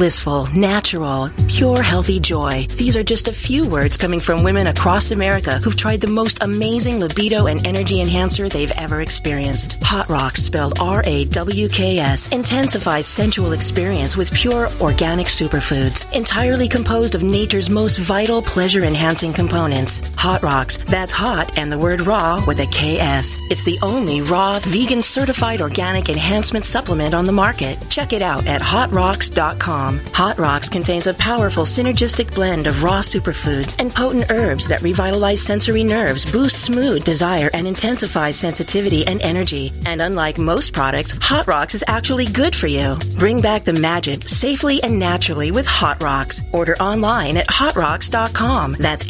blissful, natural, pure, healthy joy. These are just a few words coming from women across America who've tried the most amazing libido and energy enhancer they've ever experienced. Hot Rocks, spelled R-A-W-K-S, intensifies sensual experience with pure organic superfoods, entirely composed of nature's most vital pleasure-enhancing components. Hot Rocks, that's hot and the word raw with a K-S. It's the only raw, vegan-certified organic enhancement supplement on the market. Check it out at hotrocks.com. Hot Rocks contains a powerful synergistic blend of raw superfoods and potent herbs that revitalize sensory nerves, boosts mood, desire, and intensifies sensitivity and energy. And unlike most products, Hot Rocks is actually good for you. Bring back the magic safely and naturally with Hot Rocks. Order online at hotrocks.com. That's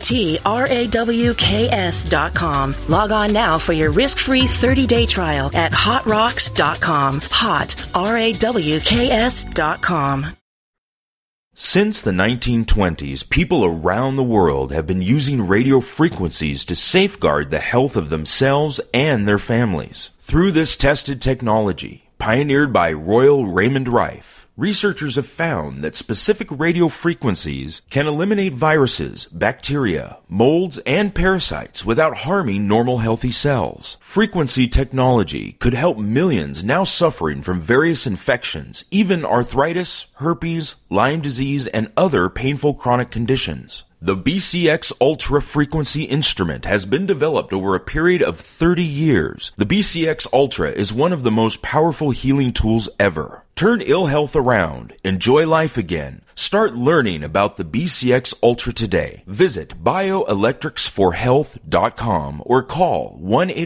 HOTRAWKS.com. Log on now for your risk-free 30-day trial at hotrocks.com. Hot, RAWKS.com. Since the 1920s, people around the world have been using radio frequencies to safeguard the health of themselves and their families. Through this tested technology, pioneered by Royal Raymond Rife, researchers have found that specific radio frequencies can eliminate viruses, bacteria, molds, and parasites without harming normal healthy cells. Frequency technology could help millions now suffering from various infections, even arthritis, herpes, Lyme disease, and other painful chronic conditions. The BCX Ultra frequency instrument has been developed over a period of 30 years. The BCX Ultra is one of the most powerful healing tools ever. Turn ill health around. Enjoy life again. Start learning about the BCX Ultra today. Visit bioelectricsforhealth.com or call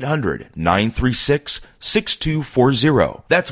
1-800-936-6240. That's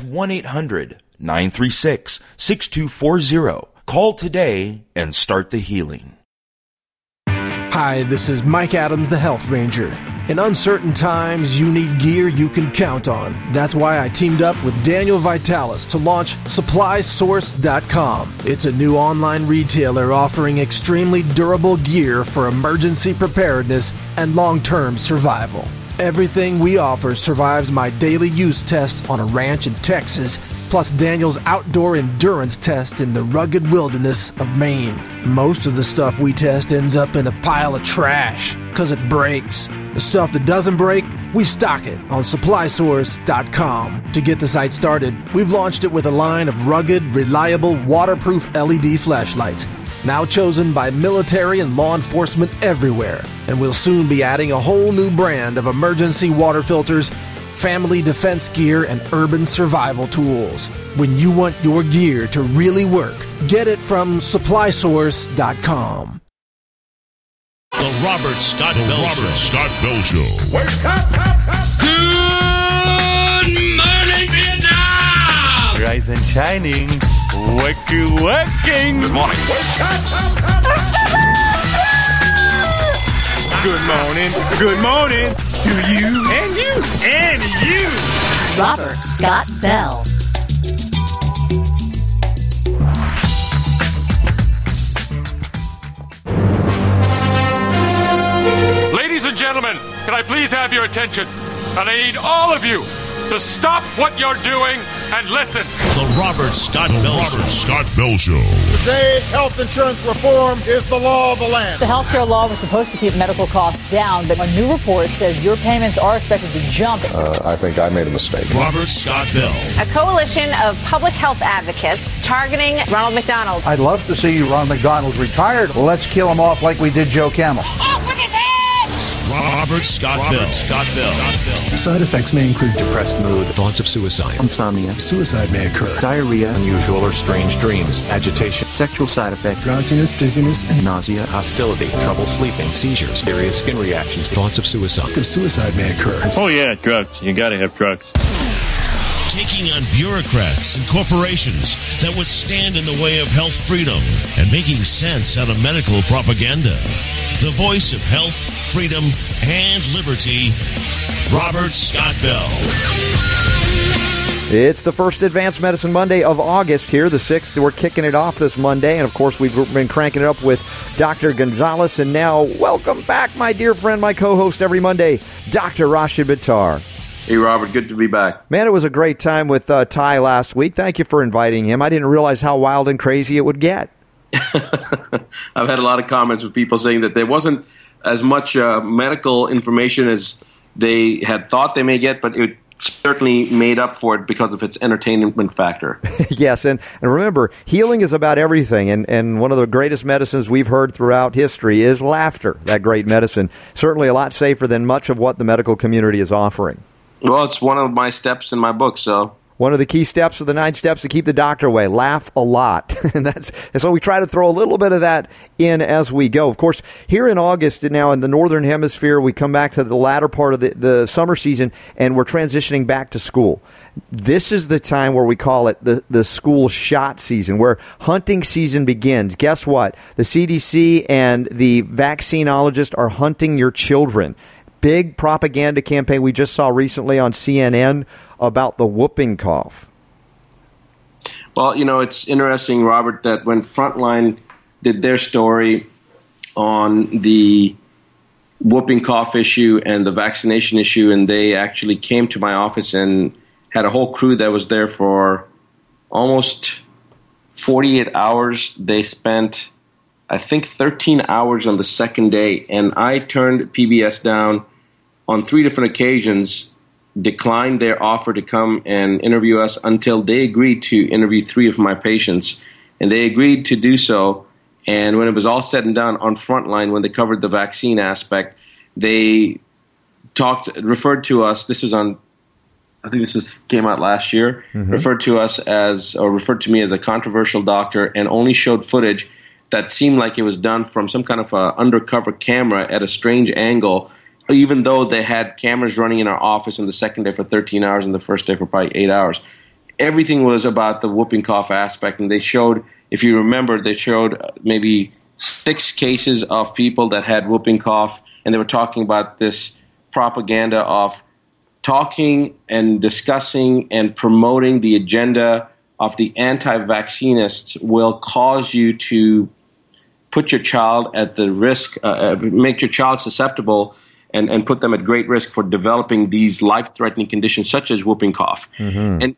1-800-936-6240. Call today and start the healing. Hi, this is Mike Adams, the Health Ranger. In uncertain times, you need gear you can count on. That's why I teamed up with Daniel Vitalis to launch SupplySource.com. It's a new online retailer offering extremely durable gear for emergency preparedness and long-term survival. Everything we offer survives my daily use test on a ranch in Texas, plus Daniel's outdoor endurance test in the rugged wilderness of Maine. Most of the stuff we test ends up in a pile of trash, because it breaks. The stuff that doesn't break, we stock it on SupplySource.com. To get the site started, we've launched it with a line of rugged, reliable, waterproof LED flashlights, now chosen by military and law enforcement everywhere. And we'll soon be adding a whole new brand of emergency water filters, family defense gear, and urban survival tools. When you want your gear to really work, get it from SupplySource.com. The Robert Scott Bell Show. Wake up! Good morning, Vietnam! Rise and shining. Waking. Good morning. Wake up! Good morning to you and you. Robert Scott Bell. Ladies and gentlemen, can I please have your attention? And I need all of you to stop what you're doing and listen. The Robert Scott Bell Show. Today, health insurance reform is the law of the land. The health care law was supposed to keep medical costs down, but a new report says your payments are expected to jump. I think I made a mistake. Robert Scott Bell. A coalition of public health advocates targeting Ronald McDonald. I'd love to see Ronald McDonald retired. Let's kill him off like we did Joe Camel. Off with his head! Robert Scott Bell. Side effects may include depressed mood, thoughts of suicide, insomnia, suicide may occur, diarrhea, unusual or strange dreams, agitation, sexual side effects, drowsiness, dizziness, and nausea, hostility, trouble sleeping, seizures, serious skin reactions, thoughts of suicide. Risk of suicide may occur. Oh yeah, drugs. You gotta have drugs. Taking on bureaucrats and corporations that would stand in the way of health freedom and making sense out of medical propaganda. The voice of health, freedom, and liberty, Robert Scott Bell. It's the first Advanced Medicine Monday of August here, the 6th. We're kicking it off this Monday, and of course we've been cranking it up with Dr. Gonzalez, and now welcome back, my dear friend, my co-host every Monday, Dr. Rashid Bittar. Hey, Robert, good to be back. Man, it was a great time with Ty last week. Thank you for inviting him. I didn't realize how wild and crazy it would get. I've had a lot of comments with people saying that there wasn't as much medical information as they had thought they may get, but it certainly made up for it because of its entertainment factor. Yes, and remember, healing is about everything, and one of the greatest medicines we've heard throughout history is laughter, that great medicine. Certainly a lot safer than much of what the medical community is offering. Well, it's one of my steps in my book, so... One of the key steps of the 9 steps to keep the doctor away. Laugh a lot. and so we try to throw a little bit of that in as we go. Of course, here in August, now in the Northern Hemisphere, we come back to the latter part of the summer season, and we're transitioning back to school. This is the time where we call it the school shot season, where hunting season begins. Guess what? The CDC and the vaccinologists are hunting your children. Big propaganda campaign we just saw recently on CNN about the whooping cough. Well, it's interesting, Robert, that when Frontline did their story on the whooping cough issue and the vaccination issue, and they actually came to my office and had a whole crew that was there for almost 48 hours. They spent, I think, 13 hours on the second day, and I turned PBS down on 3 different occasions, declined their offer to come and interview us until they agreed to interview 3 of my patients. And they agreed to do so. And when it was all said and done on Frontline, when they covered the vaccine aspect, they referred to us, this was on, I think came out last year, referred to me as a controversial doctor, and only showed footage that seemed like it was done from some kind of a undercover camera at a strange angle, even though they had cameras running in our office on the second day for 13 hours and the first day for probably 8 hours. Everything was about the whooping cough aspect, and they showed, if you remember, they showed maybe 6 cases of people that had whooping cough, and they were talking about this propaganda of talking and discussing and promoting the agenda of the anti-vaccinists will cause you to put your child at the risk, make your child susceptible and put them at great risk for developing these life-threatening conditions such as whooping cough. And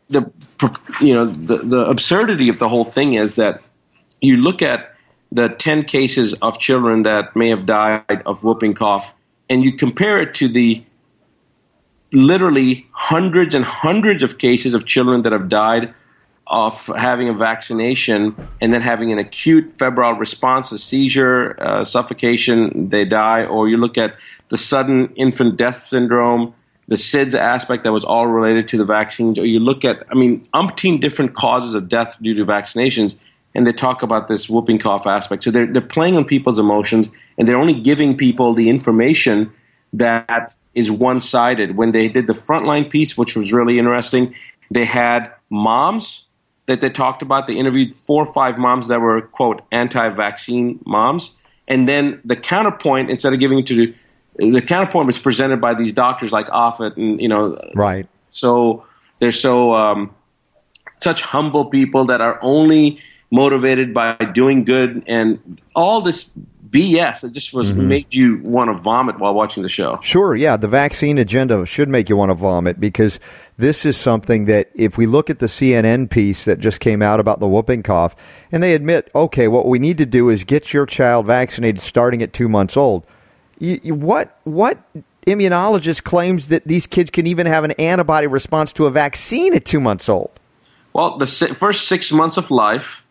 the absurdity of the whole thing is that you look at the 10 cases of children that may have died of whooping cough, and you compare it to the literally hundreds and hundreds of cases of children that have died of having a vaccination and then having an acute febrile response, a seizure, suffocation, they die. Or you look at the sudden infant death syndrome, the SIDS aspect that was all related to the vaccines. Or you look at, umpteen different causes of death due to vaccinations, and they talk about this whooping cough aspect. So they're playing on people's emotions, and they're only giving people the information that is one-sided. When they did the Frontline piece, which was really interesting, they had moms that they talked about. They interviewed 4 or 5 moms that were, quote, anti-vaccine moms. And then the counterpoint, instead of giving it to the counterpoint was presented by these doctors like Offit and, Right. So they're such humble people that are only motivated by doing good, and all this BS that just made you want to vomit while watching the show. Sure, yeah. The vaccine agenda should make you want to vomit, because this is something that if we look at the CNN piece that just came out about the whooping cough, and they admit, okay, what we need to do is get your child vaccinated starting at 2 months old. What immunologist claims that these kids can even have an antibody response to a vaccine at 2 months old? Well, the first 6 months of life,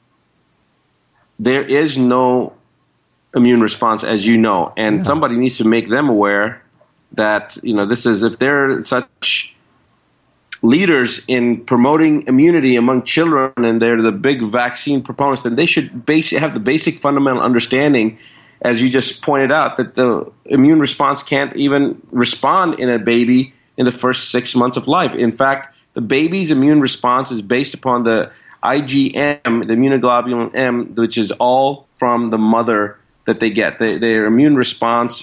there is no immune response, as you know, and somebody needs to make them aware that, this is, if they're such leaders in promoting immunity among children and they're the big vaccine proponents, then they should have the basic fundamental understanding, as you just pointed out, that the immune response can't even respond in a baby in the first 6 months of life. In fact, the baby's immune response is based upon the IgM, the immunoglobulin M, which is all from the mother that they get. Their immune response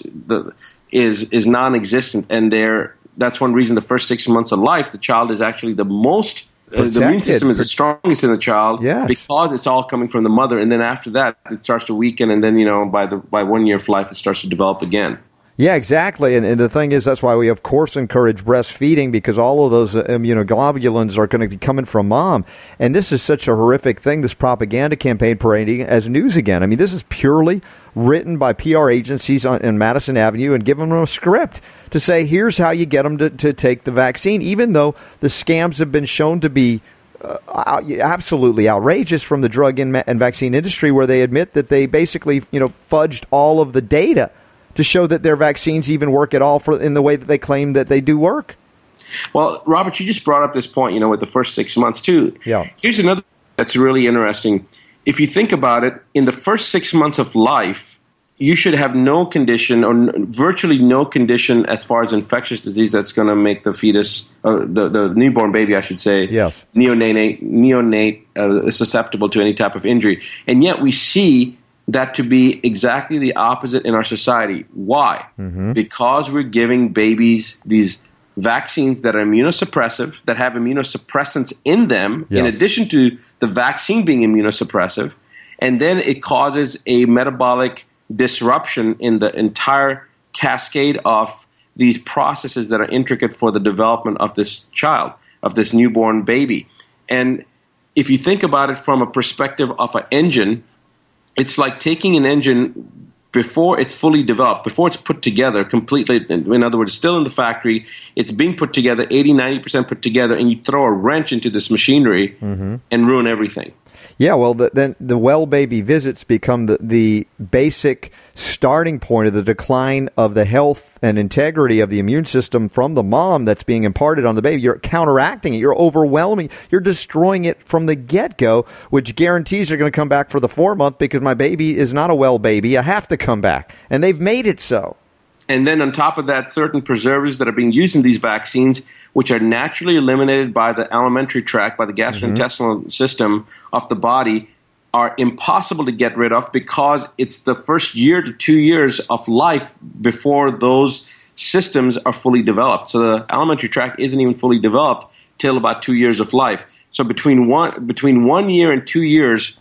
is non-existent, and that's one reason the first 6 months of life, the child is actually the most, the immune system is the strongest in the child, because it's all coming from the mother, and then after that, it starts to weaken, and then, by 1 year of life, it starts to develop again. Yeah, exactly. And the thing is, that's why we, of course, encourage breastfeeding, because all of those immunoglobulins are going to be coming from mom. And this is such a horrific thing, this propaganda campaign parading as news again. I mean, this is purely written by PR agencies in Madison Avenue and giving them a script to say, here's how you get them to take the vaccine, even though the scams have been shown to be absolutely outrageous from the drug and vaccine industry, where they admit that they basically, fudged all of the data to show that their vaccines even work at all in the way that they claim that they do work. Well, Robert, you just brought up this point, with the first 6 months too. Yeah. Here's another that's really interesting. If you think about it, in the first 6 months of life, you should have no condition or virtually no condition as far as infectious disease that's going to make the fetus, the newborn baby, I should say, yes, neonate susceptible to any type of injury. And yet we see that to be exactly the opposite in our society. Why? Mm-hmm. Because we're giving babies these vaccines that are immunosuppressive, that have immunosuppressants in them, yes, in addition to the vaccine being immunosuppressive, and then it causes a metabolic disruption in the entire cascade of these processes that are intricate for the development of this child, of this newborn baby. And if you think about it from a perspective of an engine, it's like taking an engine before it's fully developed, before it's put together completely. In other words, still in the factory, it's being put together, 80-90% put together, and you throw a wrench into this machinery mm-hmm. and ruin everything. Yeah, well, then the well baby visits become the basic starting point of the decline of the health and integrity of the immune system from the mom that's being imparted on the baby. You're counteracting it. You're overwhelming. You're destroying it from the get-go, which guarantees you're going to come back for the 4-month, because my baby is not a well baby. I have to come back. And they've made it so. And then on top of that, certain preservatives that are being used in these vaccines, which are naturally eliminated by the alimentary tract, by the gastrointestinal mm-hmm. system of the body, are impossible to get rid of, because it's the first year to 2 years of life before those systems are fully developed. So the alimentary tract isn't even fully developed till about 2 years of life. So between 1 year and 2 years,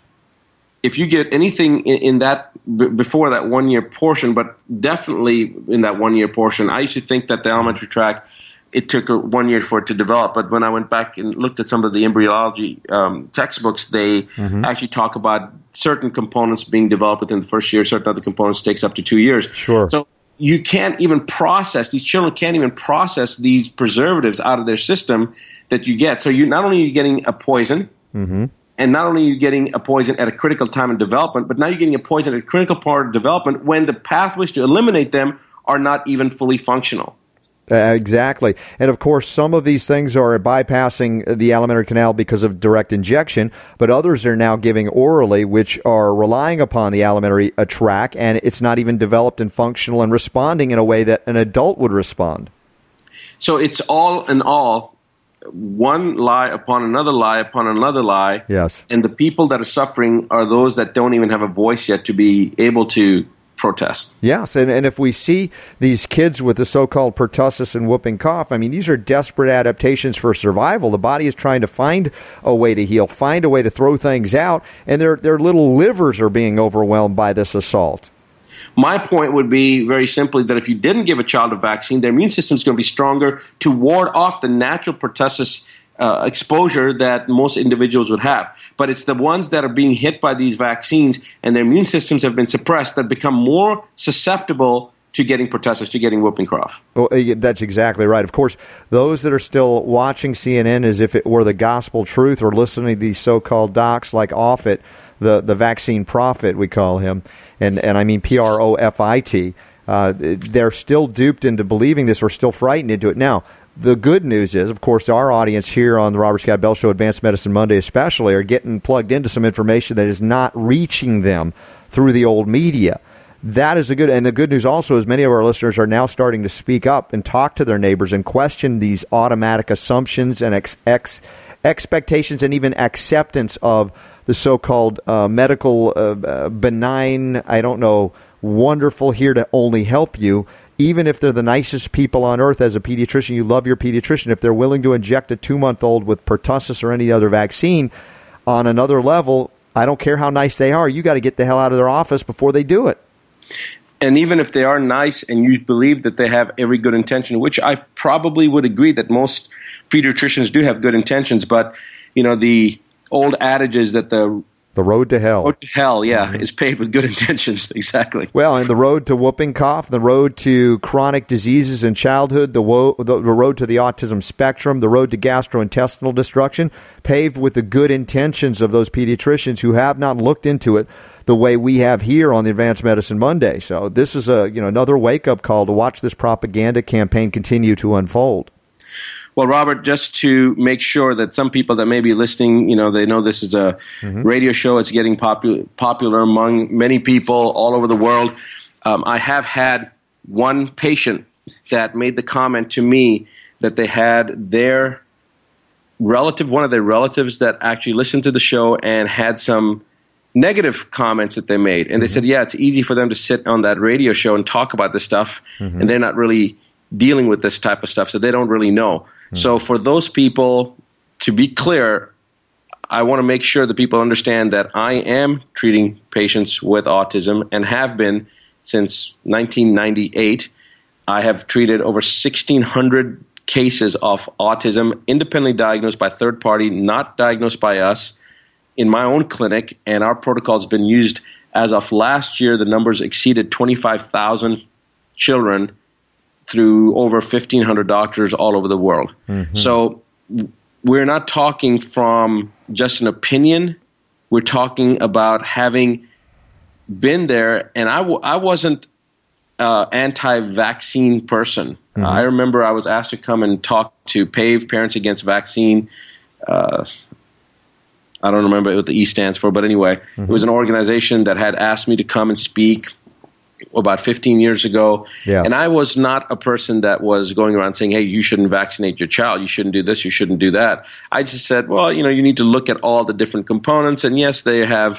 if you get anything in that before that 1 year portion, but definitely in that 1 year portion, I used to think that the alimentary tract, it took 1 year for it to develop. But when I went back and looked at some of the embryology textbooks, they mm-hmm. actually talk about certain components being developed within the first year, certain other components takes up to 2 years. Sure. So you can't even process, these children can't even process these preservatives out of their system that you get. So you not only are you getting a poison, mm-hmm. and not only are you getting a poison at a critical time in development, but now you're getting a poison at a critical part of development when the pathways to eliminate them are not even fully functional. Exactly. And of course, some of these things are bypassing the alimentary canal because of direct injection, but others are now giving orally, which are relying upon the alimentary tract, and it's not even developed and functional and responding in a way that an adult would respond. So it's all in all, one lie upon another lie upon another lie. Yes. And the people that are suffering are those that don't even have a voice yet to be able to protest. Yes, and if we see these kids with the so-called pertussis and whooping cough, I mean, these are desperate adaptations for survival. The body is trying to find a way to heal, find a way to throw things out, and their little livers are being overwhelmed by this assault. My point would be very simply that if you didn't give a child a vaccine, their immune system is going to be stronger to ward off the natural pertussis exposure that most individuals would have. But it's the ones that are being hit by these vaccines and their immune systems have been suppressed that become more susceptible to getting pertussis, to getting whooping cough. Well, that's exactly right. Of course, those that are still watching CNN as if it were the gospel truth or listening to these so-called docs like Offit, the vaccine prophet, we call him, and I mean Profit, they're still duped into believing this or still frightened into it. Now, the good news is, of course, our audience here on the Robert Scott Bell Show, Advanced Medicine Monday especially, are getting plugged into some information that is not reaching them through the old media. That is and the good news also is many of our listeners are now starting to speak up and talk to their neighbors and question these automatic assumptions and expectations and even acceptance of the so-called medical benign, wonderful, here to only help you. Even if they're the nicest people on earth, as a pediatrician, you love your pediatrician. If they're willing to inject a 2-month-old with pertussis or any other vaccine on another level, I don't care how nice they are. You got to get the hell out of their office before they do it. And even if they are nice and you believe that they have every good intention, which I probably would agree that most pediatricians do have good intentions, but, the old adage is that the road to hell. Road to hell, is paved with good intentions. Exactly. Well, and the road to whooping cough, the road to chronic diseases in childhood, the road to the autism spectrum, the road to gastrointestinal destruction, paved with the good intentions of those pediatricians who have not looked into it the way we have here on the Advanced Medicine Monday. So this is another wake-up call to watch this propaganda campaign continue to unfold. Well, Robert, just to make sure that some people that may be listening, they know this is a radio show. It's getting popular among many people all over the world. I have had one patient that made the comment to me that they had their relative, one of their relatives that actually listened to the show and had some negative comments that they made. And they said, it's easy for them to sit on that radio show and talk about this stuff, and they're not really dealing with this type of stuff, so they don't really know. So for those people, to be clear, I want to make sure that people understand that I am treating patients with autism and have been since 1998. I have treated over 1,600 cases of autism, independently diagnosed by third party, not diagnosed by us, in my own clinic, and our protocol has been used. As of last year, the numbers exceeded 25,000 children through over 1,500 doctors all over the world. So we're not talking from just an opinion. We're talking about having been there. And I wasn't an anti-vaccine person. I remember I was asked to come and talk to PAVE, Parents Against Vaccine. I don't remember what the E stands for, but anyway, it was an organization that had asked me to come and speak about 15 years ago. And I was not a person that was going around saying, hey, you shouldn't vaccinate your child. You shouldn't do this. You shouldn't do that. I just said, well, you need to look at all the different components. And yes, they have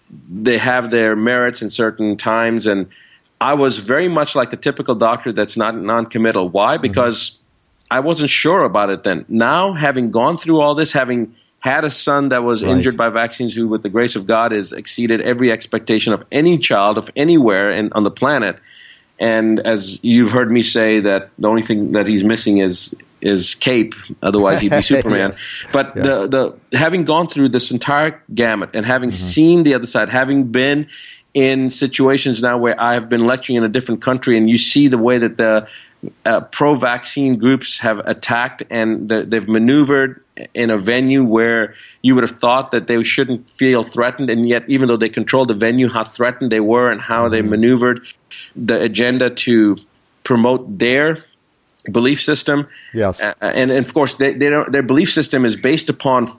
their merits in certain times. And I was very much like the typical doctor that's not non-committal. Why? Because I wasn't sure about it then. Now, having gone through all this, having had a son that was injured by vaccines who, with the grace of God, has exceeded every expectation of any child of anywhere on the planet. And as you've heard me say, that the only thing that he's missing is cape. Otherwise, he'd be Superman. But the having gone through this entire gamut and having seen the other side, having been in situations now where I have been lecturing in a different country, and you see the way that the pro-vaccine groups have attacked and they've maneuvered in a venue where you would have thought that they shouldn't feel threatened, and yet even though they controlled the venue, how threatened they were and how they maneuvered the agenda to promote their belief system. And of course, their belief system is based upon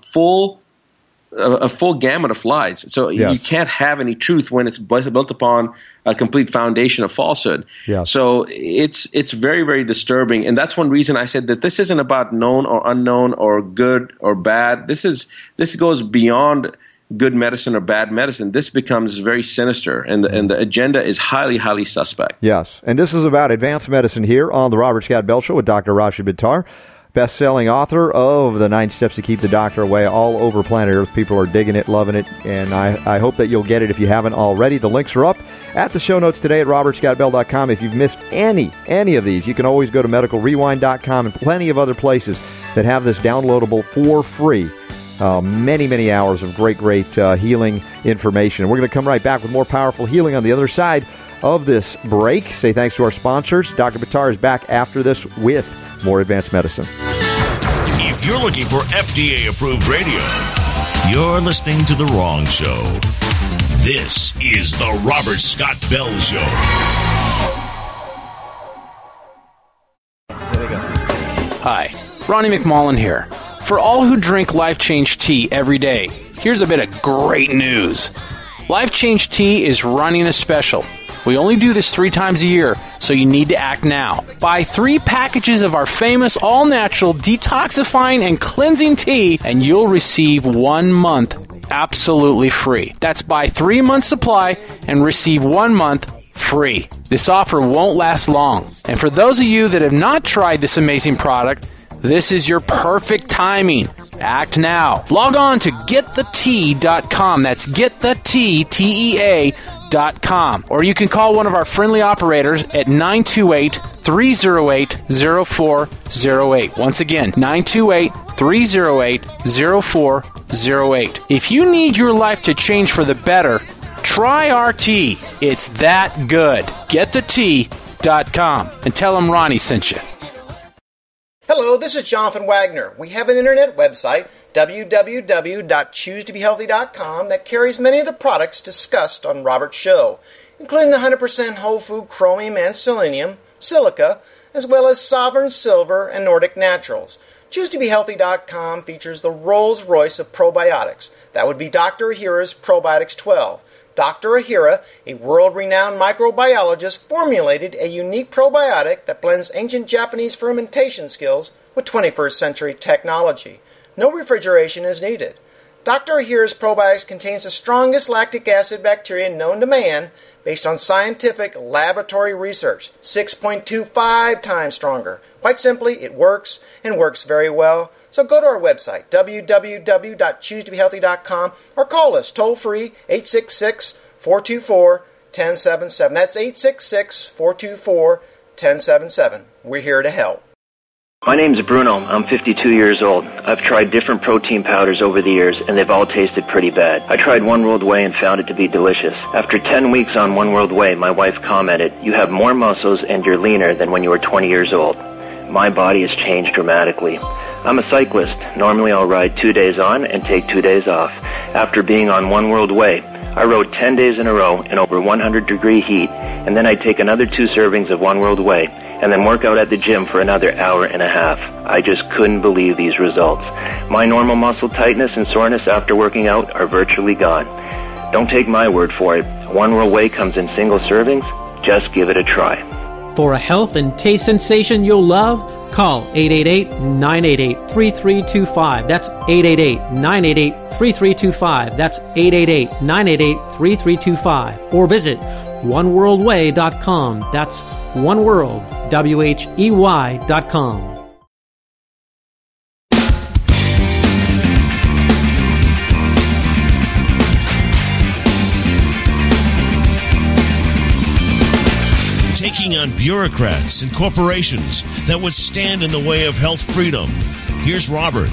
a full gamut of lies. So you can't have any truth when it's built upon a complete foundation of falsehood. So it's very, very disturbing. And that's one reason I said that this isn't about known or unknown or good or bad. This goes beyond good medicine or bad medicine. This becomes very sinister, and the agenda is highly, highly suspect. Yes. And this is about advanced medicine here on the Robert Scott Bell Show with Dr. Rashid Buttar. Best-selling author of the 9 Steps to Keep the Doctor Away all over planet Earth. People are digging it, loving it, and I hope that you'll get it if you haven't already. The links are up at the show notes today at robertscottbell.com. If you've missed any of these, you can always go to medicalrewind.com and plenty of other places that have this downloadable for free. Many hours of great healing information. And we're going to come right back with more powerful healing on the other side of this break. Say thanks to our sponsors. Dr. Buttar is back after this with more advanced medicine. If you're looking for FDA-approved radio, you're listening to the wrong show. This is the Robert Scott Bell Show. There we go. Hi, Ronnie McMullen here. For all who drink Life Change Tea every day, here's a bit of great news. Life Change Tea is running a special. We only do this 3 times a year, so you need to act now. Buy 3 packages of our famous all-natural detoxifying and cleansing tea, and you'll receive 1 month absolutely free. That's buy 3 months supply and receive 1 month free. This offer won't last long. And for those of you that have not tried this amazing product, this is your perfect timing. Act now. Log on to getthetea.com. That's getthetea.com t.com, or you can call one of our friendly operators at 928-308-0408. Once again, 928-308-0408. If you need your life to change for the better, try our tea. It's that good. GetTheT.com and tell them Ronnie sent you. Hello, this is Jonathan Wagner. We have an internet website, www.choosetobehealthy.com, that carries many of the products discussed on Robert's show, including the 100% whole food chromium and selenium, silica, as well as Sovereign Silver and Nordic Naturals. ChooseToBeHealthy.com features the Rolls-Royce of probiotics. That would be Dr. Ahira's Probiotics 12. Dr. Ahira, a world-renowned microbiologist, formulated a unique probiotic that blends ancient Japanese fermentation skills with 21st century technology. No refrigeration is needed. Dr. Ahira's probiotics contains the strongest lactic acid bacteria known to man based on scientific laboratory research, 6.25 times stronger. Quite simply, it works and works very well. So go to our website, www.choosetobehealthy.com, or call us toll-free, 866-424-1077. That's 866-424-1077. We're here to help. My name's Bruno. I'm 52 years old. I've tried different protein powders over the years, and they've all tasted pretty bad. I tried One World Whey and found it to be delicious. After 10 weeks on One World Whey, my wife commented, "You have more muscles and you're leaner than when you were 20 years old." My body has changed dramatically. I'm a cyclist. Normally I'll ride 2 days on and take 2 days off. After being on One World Whey, I rode 10 days in a row in over 100-degree heat, and then I'd take another 2 servings of One World Whey, and then work out at the gym for another hour and a half. I just couldn't believe these results. My normal muscle tightness and soreness after working out are virtually gone. Don't take my word for it. One World Whey comes in single servings. Just give it a try. For a health and taste sensation you'll love, call 888-988-3325. That's 888-988-3325. That's 888-988-3325. Or visit oneworldwhey.com. That's oneworldwhey.com. Taking on bureaucrats and corporations that would stand in the way of health freedom. Here's Robert.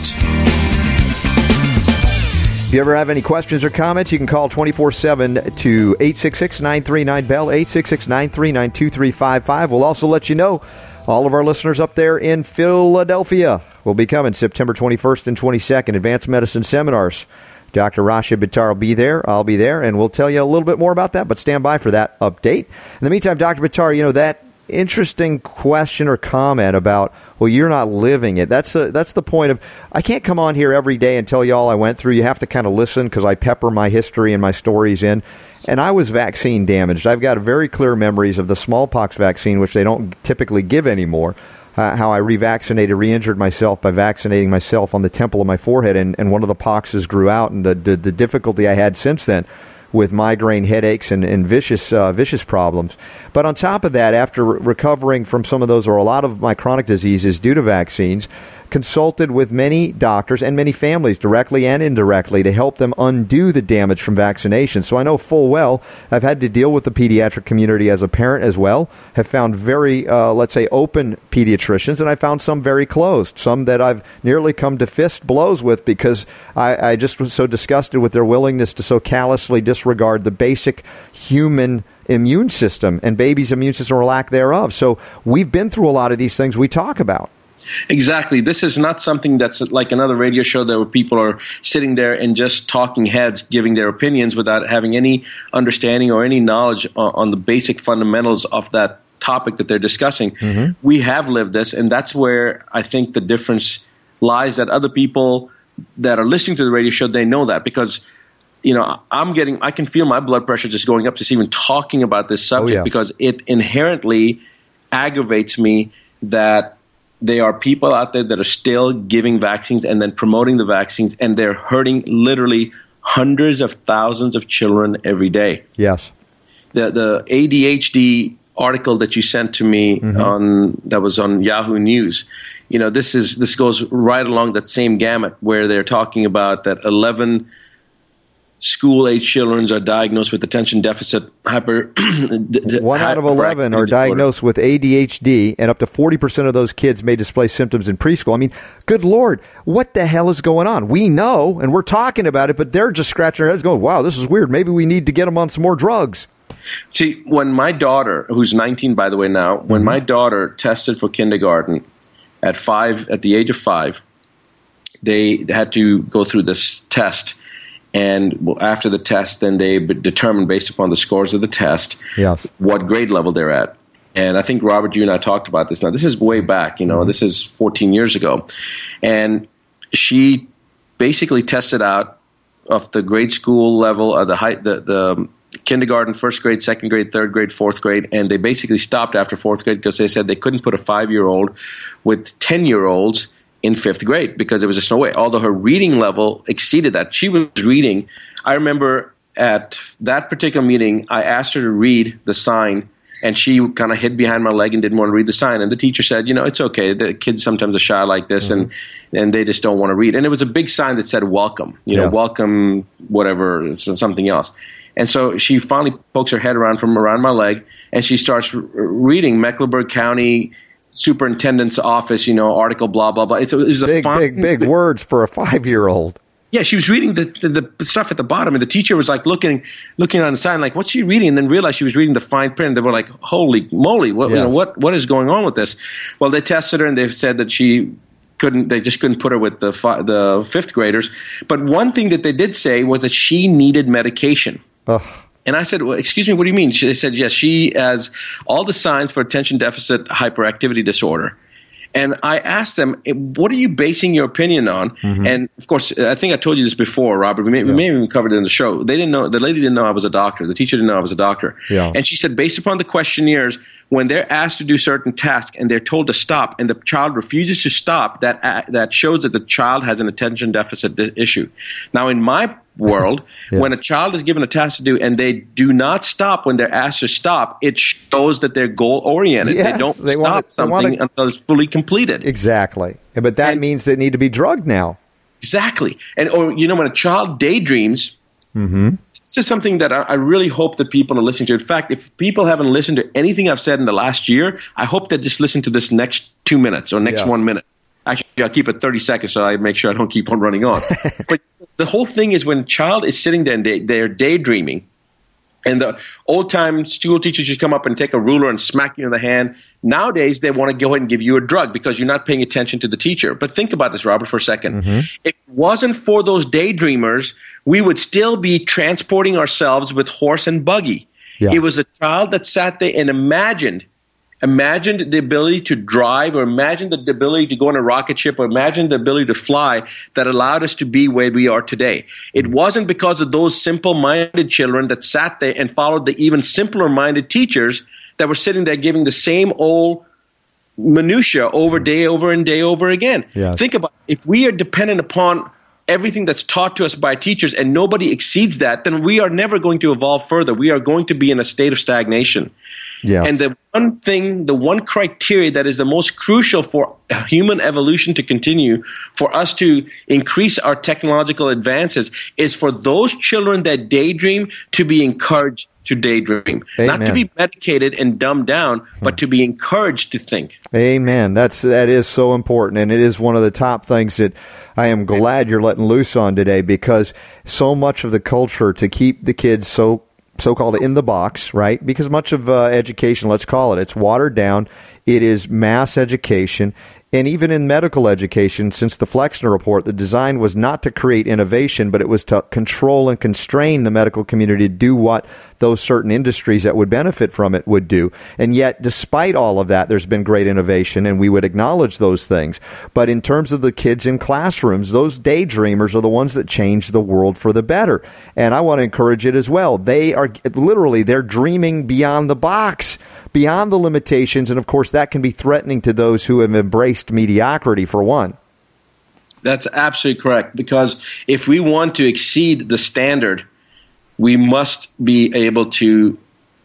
If you ever have any questions or comments, you can call 24/7 to 866-939-BELL, 866-939-2355. We'll also let you know all of our listeners up there in Philadelphia will be coming September 21st and 22nd, Advanced Medicine Seminars. Dr. Rasha Buttar will be there. I'll be there, and we'll tell you a little bit more about that, but stand by for that update. In the meantime, Dr. Buttar, that interesting question or comment about, well, you're not living it. That's the point of, I can't come on here every day and tell you all I went through. You have to kind of listen because I pepper my history and my stories in. And I was vaccine damaged. I've got very clear memories of the smallpox vaccine, which they don't typically give anymore. How I re-injured myself by vaccinating myself on the temple of my forehead, and one of the poxes grew out, and the difficulty I had since then with migraine headaches and vicious problems. But on top of that, after recovering from some of those or a lot of my chronic diseases due to vaccines, consulted with many doctors and many families directly and indirectly to help them undo the damage from vaccination. So I know full well I've had to deal with the pediatric community as a parent as well, have found very, let's say, open pediatricians, and I found some very closed, some that I've nearly come to fist blows with because I just was so disgusted with their willingness to so callously disregard the basic human immune system and baby's immune system or lack thereof. So we've been through a lot of these things we talk about. Exactly. This is not something that's like another radio show that where people are sitting there and just talking heads, giving their opinions without having any understanding or any knowledge on the basic fundamentals of that topic that they're discussing. Mm-hmm. We have lived this, and that's where I think the difference lies, that other people that are listening to the radio show, they know that because I can feel my blood pressure just going up just even talking about this subject because it inherently aggravates me that there are people out there that are still giving vaccines and then promoting the vaccines, and they're hurting literally hundreds of thousands of children every day. Yes. The ADHD article that you sent to me that was on Yahoo News, this goes right along that same gamut where they're talking about that 11 school-age children are diagnosed with attention deficit hyper. 1 out of 11 are diagnosed with ADHD, and up to 40% of those kids may display symptoms in preschool. I mean, good Lord, what the hell is going on? We know, and we're talking about it, but they're just scratching their heads going, wow, this is weird. Maybe we need to get them on some more drugs. See, when my daughter, who's 19, by the way, now, when my daughter tested for kindergarten at the age of 5, they had to go through this test. And after the test, then they determine, based upon the scores of the test, what grade level they're at. And I think, Robert, you and I talked about this. Now, this is way back. This is 14 years ago. And she basically tested out of the grade school level, the kindergarten, first grade, second grade, third grade, fourth grade. And they basically stopped after fourth grade because they said they couldn't put a 5-year-old with 10-year-olds in 5th grade because there was just no way. Although her reading level exceeded that. She was reading. I remember at that particular meeting, I asked her to read the sign, and she kind of hid behind my leg and didn't want to read the sign. And the teacher said, it's okay. The kids sometimes are shy like this, and they just don't want to read. And it was a big sign that said welcome, welcome, whatever, something else. And so she finally pokes her head around my leg, and she starts reading Mecklenburg County Superintendent's Office, article, blah, blah, blah. It was a big words for a 5-year-old. Yeah, she was reading the stuff at the bottom, and the teacher was like looking on the sign, like, what's she reading? And then realized she was reading the fine print. They were like, holy moly, what is going on with this? Well, they tested her, and they said that they just couldn't put her with the 5th graders. But one thing that they did say was that she needed medication. Ugh. And I said, well, excuse me, what do you mean? They said, yes, she has all the signs for attention deficit hyperactivity disorder. And I asked them, what are you basing your opinion on? Mm-hmm. And, of course, I think I told you this before, Robert. We may have even covered it in the show. They didn't know. The lady didn't know I was a doctor. The teacher didn't know I was a doctor. Yeah. And she said, based upon the questionnaires, when they're asked to do certain tasks and they're told to stop and the child refuses to stop, that shows that the child has an attention deficit issue. Now, in my world, when a child is given a task to do and they do not stop when they're asked to stop, it shows that they're goal-oriented. Yes, they don't stop something until it's fully completed. Exactly. But that means they need to be drugged now. Exactly. And when a child daydreams, this is something that I really hope that people are listening to. In fact, if people haven't listened to anything I've said in the last year, I hope they just listen to this next 2 minutes or next 1 minute. Actually, I'll keep it 30 seconds so I make sure I don't keep on running on. But the whole thing is when a child is sitting there and they're daydreaming, and the old-time school teachers just come up and take a ruler and smack you in the hand. Nowadays, they want to go ahead and give you a drug because you're not paying attention to the teacher. But think about this, Robert, for a second. Mm-hmm. If it wasn't for those daydreamers, we would still be transporting ourselves with horse and buggy. Yeah. It was a child that sat there and imagined the ability to drive, or imagined the ability to go on a rocket ship, or imagined the ability to fly that allowed us to be where we are today. It wasn't because of those simple-minded children that sat there and followed the even simpler-minded teachers that were sitting there giving the same old minutia day over again. Yes. Think about it. If we are dependent upon everything that's taught to us by teachers and nobody exceeds that, then we are never going to evolve further. We are going to be in a state of stagnation. Yes. And the one criteria that is the most crucial for human evolution to continue, for us to increase our technological advances, is for those children that daydream to be encouraged to daydream. Amen. Not to be medicated and dumbed down, but to be encouraged to think. Amen. That is so important, and it is one of the top things that I am glad you're letting loose on today, because so much of the culture to keep the kids so-called in the box, right? Because much of education, let's call it, it's watered down. It is mass education. And even in medical education, since the Flexner Report, the design was not to create innovation, but it was to control and constrain the medical community to do what those certain industries that would benefit from it would do. And yet, despite all of that, there's been great innovation, and we would acknowledge those things. But in terms of the kids in classrooms, those daydreamers are the ones that change the world for the better. And I want to encourage it as well. They're dreaming beyond the box, beyond the limitations, and of course that can be threatening to those who have embraced mediocrity, for one. That's absolutely correct, because if we want to exceed the standard, we must be able to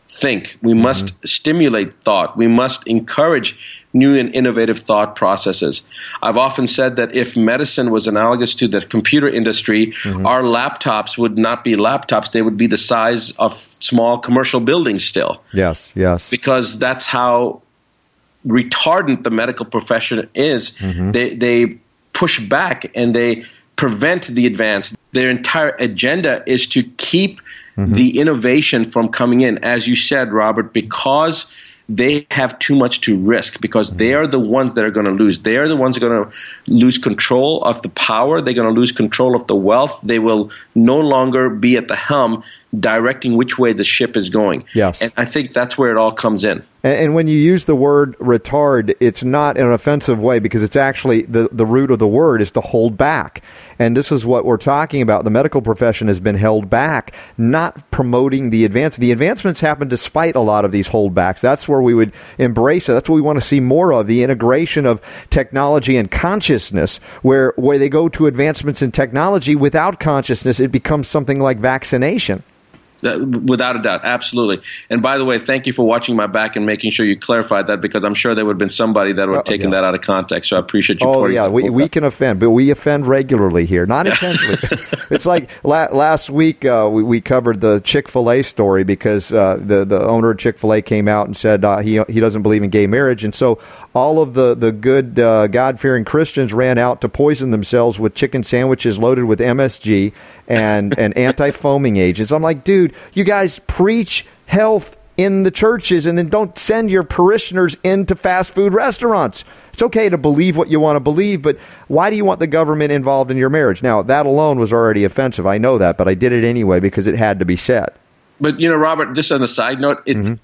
think. We must stimulate thought. We must encourage new and innovative thought processes. I've often said that if medicine was analogous to the computer industry, our laptops would not be laptops. They would be the size of small commercial buildings still. Yes, yes. Because that's how retardant the medical profession is. They push back and they prevent the advance. Their entire agenda is to keep the innovation from coming in. As you said, Robert, because they have too much to risk, because they are the ones that are going to lose. They are the ones that are going to lose control of the power. They're going to lose control of the wealth. They will no longer be at the helm directing which way the ship is going. Yes. And I think that's where it all comes in. And when you use the word retard, it's not in an offensive way, because it's actually the root of the word is to hold back. And this is what we're talking about. The medical profession has been held back, not promoting the advance. The advancements happen despite a lot of these holdbacks. That's where we would embrace it. That's what we want to see more of, the integration of technology and consciousness, where they go to advancements in technology without consciousness, it becomes something like vaccination. Without a doubt, absolutely. And by the way, thank you for watching my back and making sure you clarified that, because I'm sure there would have been somebody that would have taken that out of context. So I appreciate you. Oh yeah, we can offend, but we offend regularly here, not intentionally. It's like last week we covered the Chick-fil-A story, because the owner of Chick-fil-A came out and said he doesn't believe in gay marriage, and so all of the good God-fearing Christians ran out to poison themselves with chicken sandwiches loaded with MSG and anti-foaming agents. I'm like, dude, you guys preach health in the churches and then don't send your parishioners into fast food restaurants. It's okay to believe what you want to believe, but why do you want the government involved in your marriage? Now, that alone was already offensive. I know that, but I did it anyway because it had to be said. But, Robert, just on a side note,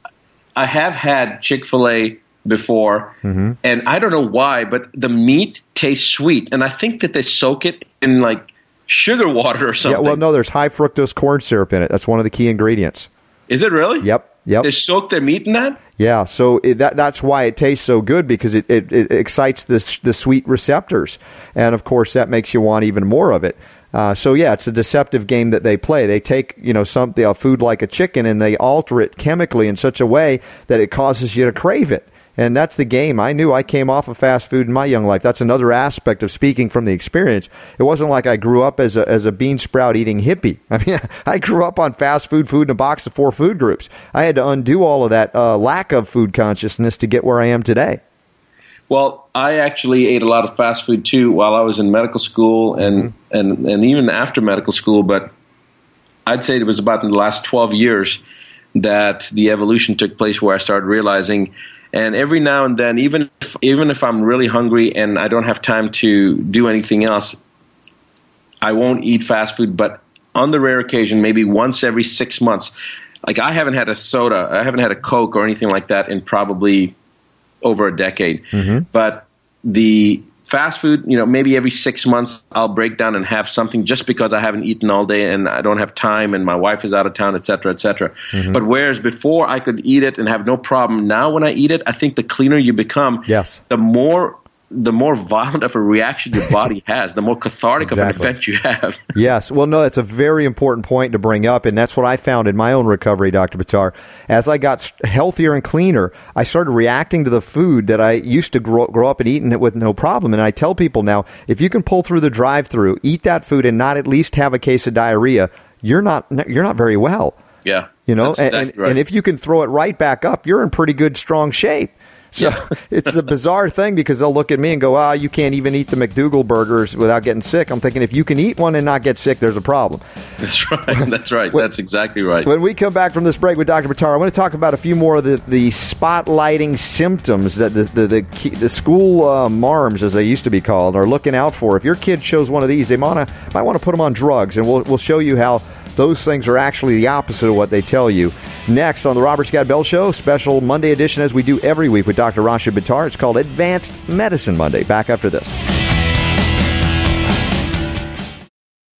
I have had Chick-fil-A before, and I don't know why, but the meat tastes sweet, and I think that they soak it in, like, sugar water or something. Yeah, well, no, there's high fructose corn syrup in it. That's one of the key ingredients. Is it really? Yep. They soak their meat in that? Yeah, so that's why it tastes so good, because it excites the sweet receptors. And, of course, that makes you want even more of it. So, yeah, it's a deceptive game that they play. They take, a food like a chicken and they alter it chemically in such a way that it causes you to crave it. And that's the game. I knew I came off of fast food in my young life. That's another aspect of speaking from the experience. It wasn't like I grew up as a bean sprout eating hippie. I mean, I grew up on fast food in a box of 4 food groups. I had to undo all of that lack of food consciousness to get where I am today. Well, I actually ate a lot of fast food too while I was in medical school and even after medical school. But I'd say it was about in the last 12 years that the evolution took place, where I started realizing. And every now and then, even if I'm really hungry and I don't have time to do anything else, I won't eat fast food. But on the rare occasion, maybe once every 6 months, like I haven't had a soda, I haven't had a Coke or anything like that in probably over a decade. But the fast food, maybe every 6 months I'll break down and have something, just because I haven't eaten all day and I don't have time and my wife is out of town, et cetera, et cetera. But whereas before I could eat it and have no problem, now when I eat it, I think the cleaner you become, the more violent of a reaction your body has, the more cathartic of an event you have. Yes. Well, no, that's a very important point to bring up, and that's what I found in my own recovery, Dr. Buttar. As I got healthier and cleaner, I started reacting to the food that I used to grow up and eating it with no problem. And I tell people now, if you can pull through the drive-through, eat that food, and not at least have a case of diarrhea, you're not very well. Yeah. That's exactly right. And if you can throw it right back up, you're in pretty good, strong shape. So it's a bizarre thing, because they'll look at me and go, you can't even eat the McDougal burgers without getting sick. I'm thinking, if you can eat one and not get sick, there's a problem. That's right. That's right. That's exactly right. When we come back from this break with Dr. Buttar, I want to talk about a few more of the spotlighting symptoms that the school marms, as they used to be called, are looking out for. If your kid shows one of these, they might want to put them on drugs, and we'll show you how those things are actually the opposite of what they tell you. Next on the Robert Scott Bell Show, special Monday edition, as we do every week with Dr. Rashid Buttar. It's called Advanced Medicine Monday. Back after this.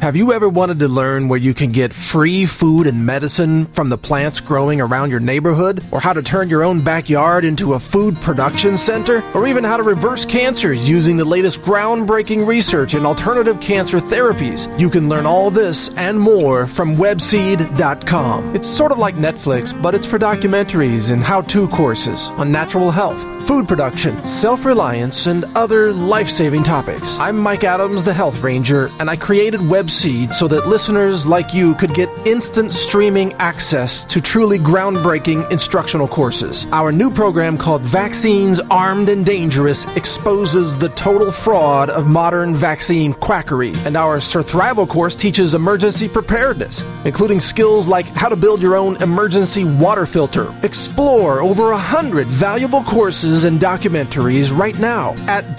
Have you ever wanted to learn where you can get free food and medicine from the plants growing around your neighborhood? Or how to turn your own backyard into a food production center? Or even how to reverse cancers using the latest groundbreaking research in alternative cancer therapies? You can learn all this and more from webseed.com. It's sort of like Netflix, but it's for documentaries and how-to courses on natural health, food production, self-reliance, and other life-saving topics. I'm Mike Adams, the Health Ranger, and I created Webseed so that listeners like you could get instant streaming access to truly groundbreaking instructional courses. Our new program called Vaccines Armed and Dangerous exposes the total fraud of modern vaccine quackery. And our Surthrival course teaches emergency preparedness, including skills like how to build your own emergency water filter. Explore over 100 valuable courses and documentaries right now at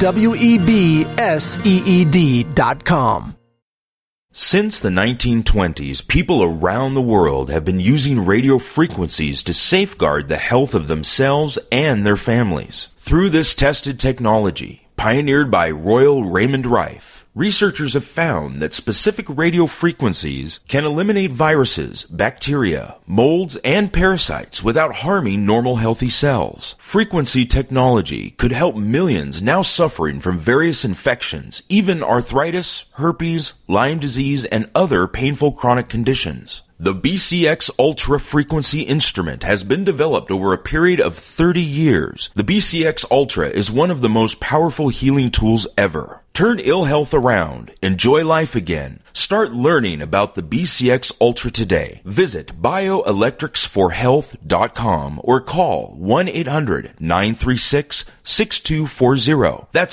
webseed.com. Since the 1920s, people around the world have been using radio frequencies to safeguard the health of themselves and their families. Through this tested technology, pioneered by Royal Raymond Rife, researchers have found that specific radio frequencies can eliminate viruses, bacteria, molds, and parasites without harming normal healthy cells. Frequency technology could help millions now suffering from various infections, even arthritis, herpes, Lyme disease, and other painful chronic conditions. The BCX Ultra Frequency instrument has been developed over a period of 30 years. The BCX Ultra is one of the most powerful healing tools ever. Turn ill health around. Enjoy life again. Start learning about the BCX Ultra today. Visit bioelectricsforhealth.com or call 1-800-936-6240. That's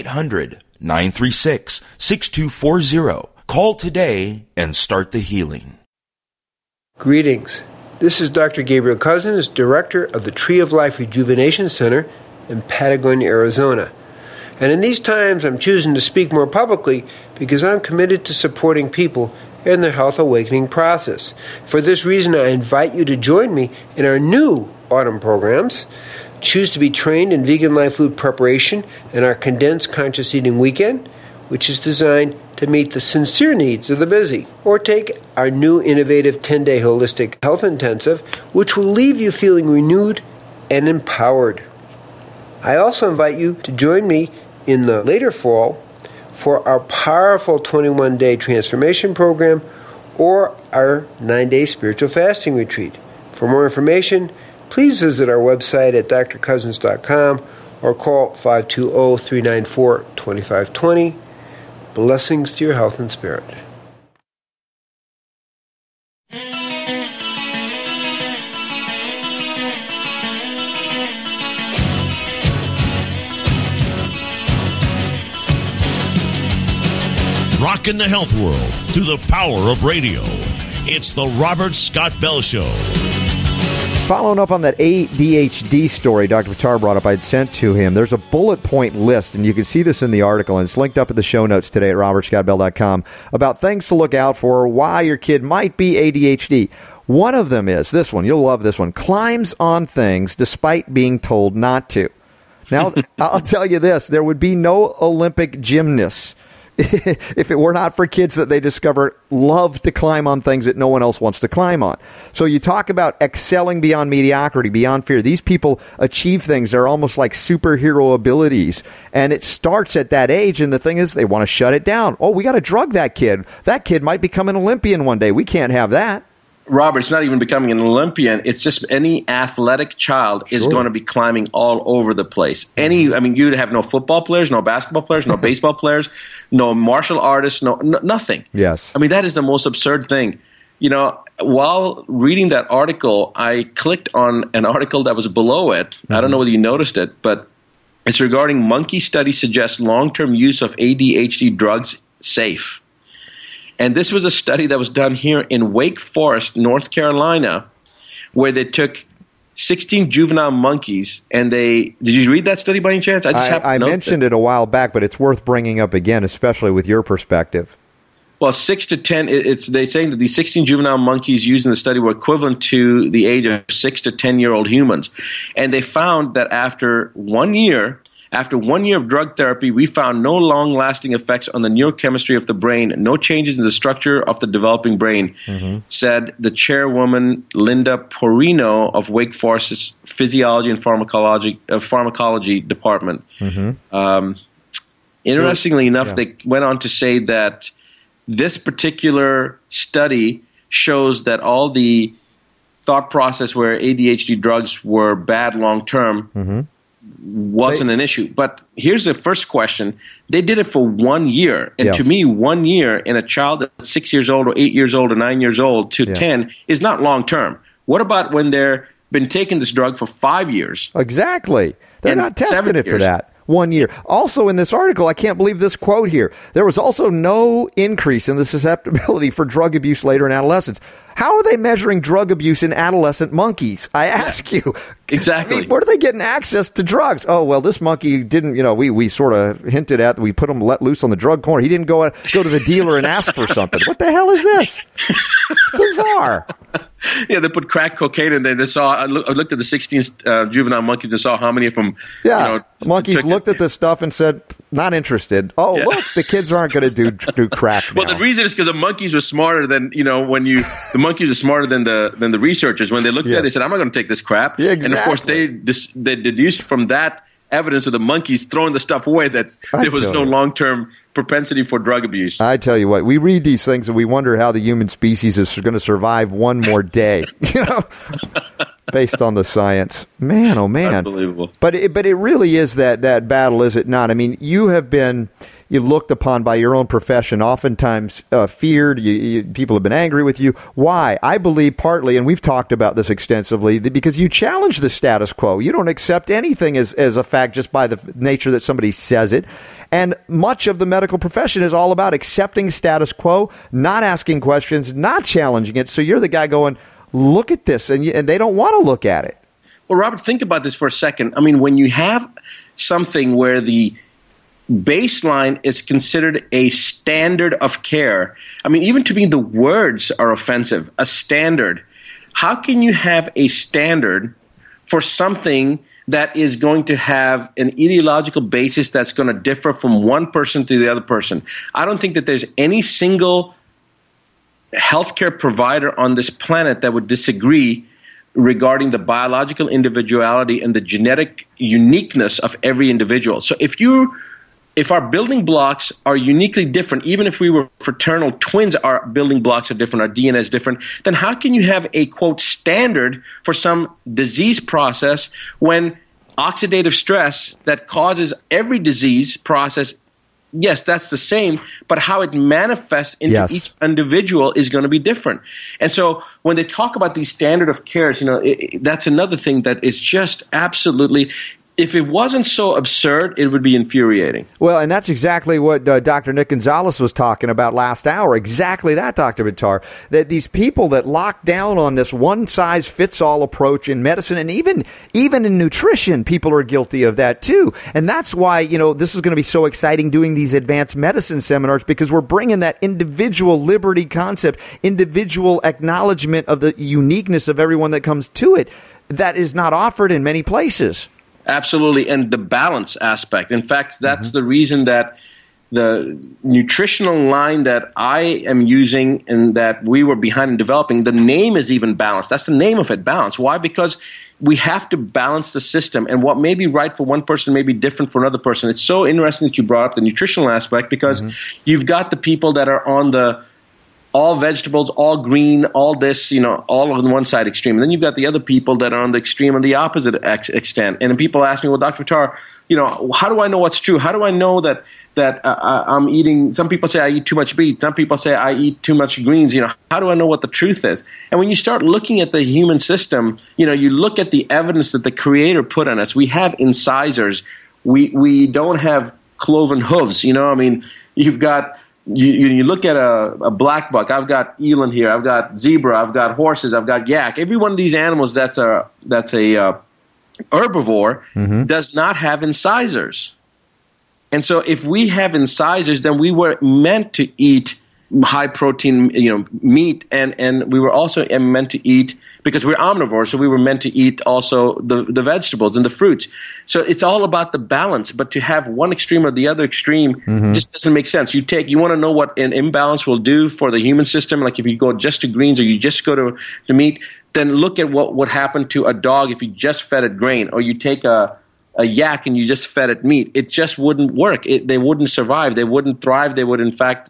1-800-936-6240. Call today and start the healing. Greetings. This is Dr. Gabriel Cousins, Director of the Tree of Life Rejuvenation Center in Patagonia, Arizona. And in these times, I'm choosing to speak more publicly because I'm committed to supporting people in their health awakening process. For this reason, I invite you to join me in our new autumn programs. Choose to be trained in vegan live food preparation in our condensed conscious eating weekend, which is designed to meet the sincere needs of the busy. Or take our new innovative 10-day holistic health intensive, which will leave you feeling renewed and empowered. I also invite you to join me in the later fall for our powerful 21-day transformation program or our 9-day spiritual fasting retreat. For more information, please visit our website at drcousins.com or call 520-394-2520. Blessings to your health and spirit. Rockin' the health world through the power of radio. It's the Robert Scott Bell Show. Following up on that ADHD story Dr. Buttar brought up, I'd sent to him, there's a bullet point list, and you can see this in the article, and it's linked up in the show notes today at robertscottbell.com, about things to look out for, why your kid might be ADHD. One of them is this one. You'll love this one. Climbs on things despite being told not to. Now, I'll tell you this. There would be no Olympic gymnasts if it were not for kids that they discover love to climb on things that no one else wants to climb on. So you talk about excelling beyond mediocrity, beyond fear. These people achieve things that are almost like superhero abilities. And it starts at that age. And the thing is, they want to shut it down. Oh, we got to drug that kid. That kid might become an Olympian one day. We can't have that. Robert, it's not even becoming an Olympian. It's just any athletic child is going to be climbing all over the place. You'd have no football players, no basketball players, no baseball players, no martial artists, nothing. Yes. I mean, that is the most absurd thing. You know, while reading that article, I clicked on an article that was below it. I don't know whether you noticed it, but it's regarding monkey study suggests long-term use of ADHD drugs safe. And this was a study that was done here in Wake Forest, North Carolina, where they took 16 juvenile monkeys, and did you read that study by any chance? I mentioned it a while back, but it's worth bringing up again, especially with your perspective. Well, 6 to 10, they're saying that these 16 juvenile monkeys used in the study were equivalent to the age of 6 to 10-year-old humans. And they found that after 1 year, After 1 year of drug therapy, we found no long-lasting effects on the neurochemistry of the brain, no changes in the structure of the developing brain, said the chairwoman Linda Porino of Wake Forest's Physiology and Pharmacology Department. Interestingly enough, they went on to say that this particular study shows that all the thought process where ADHD drugs were bad long-term wasn't an issue. But here's the first question. They did it for 1 year. And to me, 1 year in a child that's 6 years old or 8 years old or 9 years old to 10 is not long-term. What about when they're been taking this drug for 5 years? Exactly. They're not testing it for that. 1 year. Also in this article, I can't believe this quote here. There was also no increase in the susceptibility for drug abuse later in adolescence. How are they measuring drug abuse in adolescent monkeys? I ask you. Exactly. I mean, where are they getting access to drugs? Oh, well, this monkey didn't, we sort of hinted at, we put him let loose on the drug corner. He didn't go to the dealer and ask for something. What the hell is this? It's bizarre. Yeah, they put crack cocaine in there. They saw. I looked at the 16 juvenile monkeys and saw how many of them. Monkeys looked at this stuff and said, "Not interested." Oh, look, the kids aren't going to do crack now. Well, the reason is because the monkeys were smarter than the monkeys are smarter than the researchers. When they looked at it, they said, "I'm not going to take this crap." Yeah, exactly. And of course, they deduced from that evidence of the monkeys throwing the stuff away that there was no long-term propensity for drug abuse. I tell you what, we read these things and we wonder how the human species is going to survive one more day, based on the science. Man, oh man. Unbelievable. But it really is that battle, is it not? I mean, you have been looked upon by your own profession, oftentimes feared. People have been angry with you. Why? I believe partly, and we've talked about this extensively, because you challenge the status quo. You don't accept anything as a fact just by the nature that somebody says it. And much of the medical profession is all about accepting status quo, not asking questions, not challenging it. So you're the guy going, look at this, and they don't want to look at it. Well, Robert, think about this for a second. I mean, when you have something where the baseline is considered a standard of care. I mean, even to me, the words are offensive. A standard. How can you have a standard for something that is going to have an ideological basis that's going to differ from one person to the other person? I don't think that there's any single healthcare provider on this planet that would disagree regarding the biological individuality and the genetic uniqueness of every individual. So if our building blocks are uniquely different, even if we were fraternal twins, our building blocks are different, our DNA is different, then how can you have a, quote, standard for some disease process when oxidative stress that causes every disease process, yes, that's the same, but how it manifests into each individual is going to be different. And so when they talk about these standard of cares, that's another thing that is just absolutely – if it wasn't so absurd, it would be infuriating. Well, and that's exactly what Dr. Nick Gonzalez was talking about last hour. Exactly that, Dr. Buttar. That these people that lock down on this one-size-fits-all approach in medicine, and even in nutrition, people are guilty of that too. And that's why, this is going to be so exciting doing these advanced medicine seminars, because we're bringing that individual liberty concept, individual acknowledgement of the uniqueness of everyone that comes to it, that is not offered in many places. Absolutely, and the balance aspect. In fact, that's the reason that the nutritional line that I am using and that we were behind in developing, the name is even balanced. That's the name of it, balance. Why? Because we have to balance the system, and what may be right for one person may be different for another person. It's so interesting that you brought up the nutritional aspect, because you've got the people that are on the all vegetables, all green, all this, all on one side extreme. And then you've got the other people that are on the extreme on the opposite extent. And then people ask me, well, Dr. Buttar, how do I know what's true? How do I know that I'm eating? Some people say I eat too much meat. Some people say I eat too much greens. How do I know what the truth is? And when you start looking at the human system, you look at the evidence that the Creator put on us. We have incisors. We don't have cloven hooves. You've got. You look at a black buck. I've got eland here. I've got zebra. I've got horses. I've got yak. Every one of these animals that's a herbivore does not have incisors. And so if we have incisors, then we were meant to eat high protein, meat, and we were also meant to eat because we're omnivores, so we were meant to eat also the vegetables and the fruits. So it's all about the balance. But to have one extreme or the other extreme just doesn't make sense. You want to know what an imbalance will do for the human system? Like if you go just to greens or you just go to meat, then look at what would happen to a dog if you just fed it grain, or you take a yak and you just fed it meat. It just wouldn't work. They wouldn't survive. They wouldn't thrive. They would, in fact,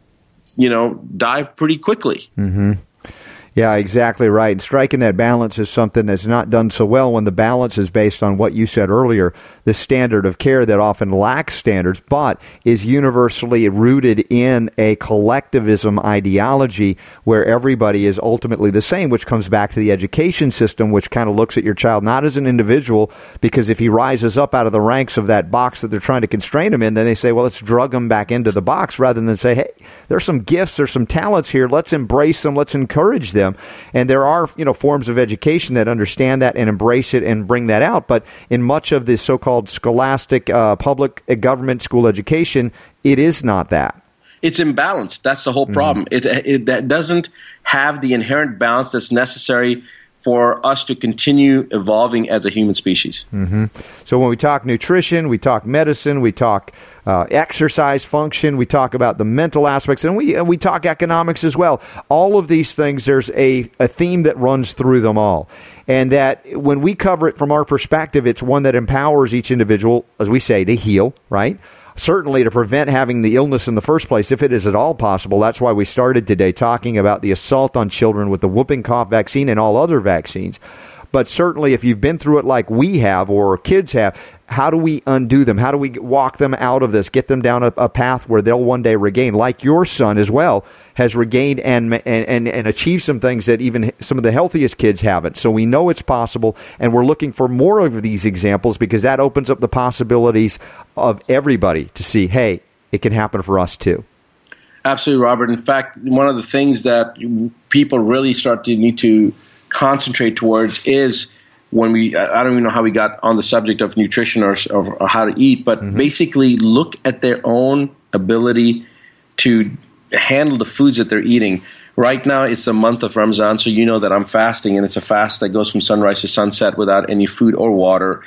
die pretty quickly. Mm-hmm. Yeah, exactly right. And striking that balance is something that's not done so well when the balance is based on what you said earlier, the standard of care that often lacks standards, but is universally rooted in a collectivism ideology where everybody is ultimately the same, which comes back to the education system, which kind of looks at your child not as an individual, because if he rises up out of the ranks of that box that they're trying to constrain him in, then they say, well, let's drug him back into the box, rather than say, hey, there's some gifts, there's some talents here, let's embrace them, let's encourage them. And there are, forms of education that understand that and embrace it and bring that out. But in much of this so-called scholastic public government school education, it is not that. It's imbalanced. That's the whole problem. That doesn't have the inherent balance that's necessary for us to continue evolving as a human species. Mm-hmm. So when we talk nutrition, we talk medicine, we talk exercise function, we talk about the mental aspects, and we talk economics as well. All of these things, there's a theme that runs through them all. And that when we cover it from our perspective, it's one that empowers each individual, as we say, to heal, right? Certainly to prevent having the illness in the first place, if it is at all possible. That's why we started today talking about the assault on children with the whooping cough vaccine and all other vaccines. But certainly if you've been through it like we have or kids have, how do we undo them? How do we walk them out of this, get them down a path where they'll one day regain, like your son as well has regained and achieved some things that even some of the healthiest kids haven't. So we know it's possible, and we're looking for more of these examples because that opens up the possibilities of everybody to see, hey, it can happen for us too. Absolutely, Robert. In fact, one of the things that people really start to need to concentrate towards is when I don't even know how we got on the subject of nutrition or how to eat, but basically look at their own ability to handle the foods that they're eating. Right now, it's the month of Ramadan, so you know that I'm fasting, and it's a fast that goes from sunrise to sunset without any food or water.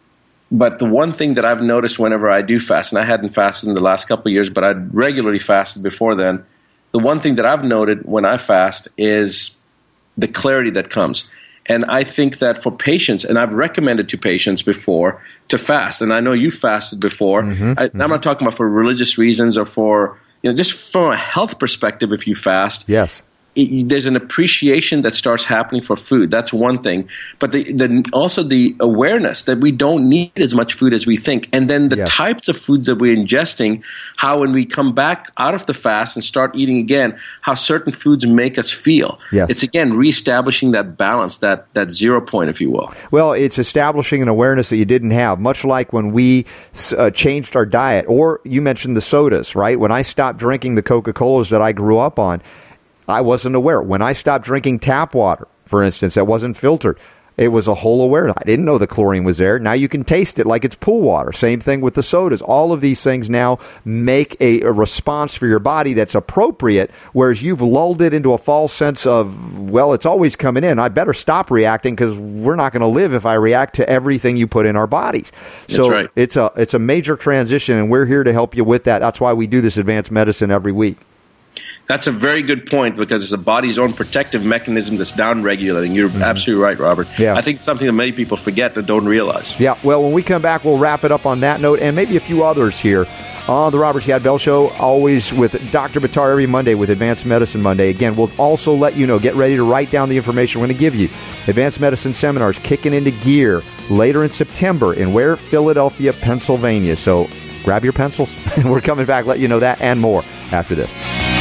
But the one thing that I've noticed whenever I do fast, and I hadn't fasted in the last couple of years, but I'd regularly fasted before then, the one thing that I've noted when I fast is the clarity that comes. And I think that for patients, and I've recommended to patients before to fast, and I know you fasted before. I'm not talking about for religious reasons or for, just from a health perspective, if you fast. Yes. There's an appreciation that starts happening for food. That's one thing. But also the awareness that we don't need as much food as we think. And then the types of foods that we're ingesting, how when we come back out of the fast and start eating again, how certain foods make us feel. Yes. It's, again, reestablishing that balance, that 0 point, if you will. Well, it's establishing an awareness that you didn't have, much like when we changed our diet. Or you mentioned the sodas, right? When I stopped drinking the Coca-Colas that I grew up on, I wasn't aware. When I stopped drinking tap water, for instance, that wasn't filtered, it was a whole awareness. I didn't know the chlorine was there. Now you can taste it like it's pool water. Same thing with the sodas. All of these things now make a response for your body that's appropriate, whereas you've lulled it into a false sense of, well, it's always coming in. I better stop reacting because we're not going to live if I react to everything you put in our bodies. So right. It's a major transition, and we're here to help you with that. That's why we do this advanced medicine every week. That's a very good point because it's the body's own protective mechanism that's down-regulating. You're absolutely right, Robert. Yeah. I think it's something that many people forget and don't realize. Yeah, well, when we come back, we'll wrap it up on that note and maybe a few others here on the Robert Scott Bell Show, always with Dr. Buttar every Monday with Advanced Medicine Monday. Again, we'll also let you know, get ready to write down the information we're going to give you. Advanced Medicine Seminars kicking into gear later in September in where? Philadelphia, Pennsylvania. So grab your pencils. We're coming back, let you know that and more after this.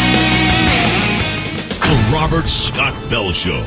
The Robert Scott Bell Show.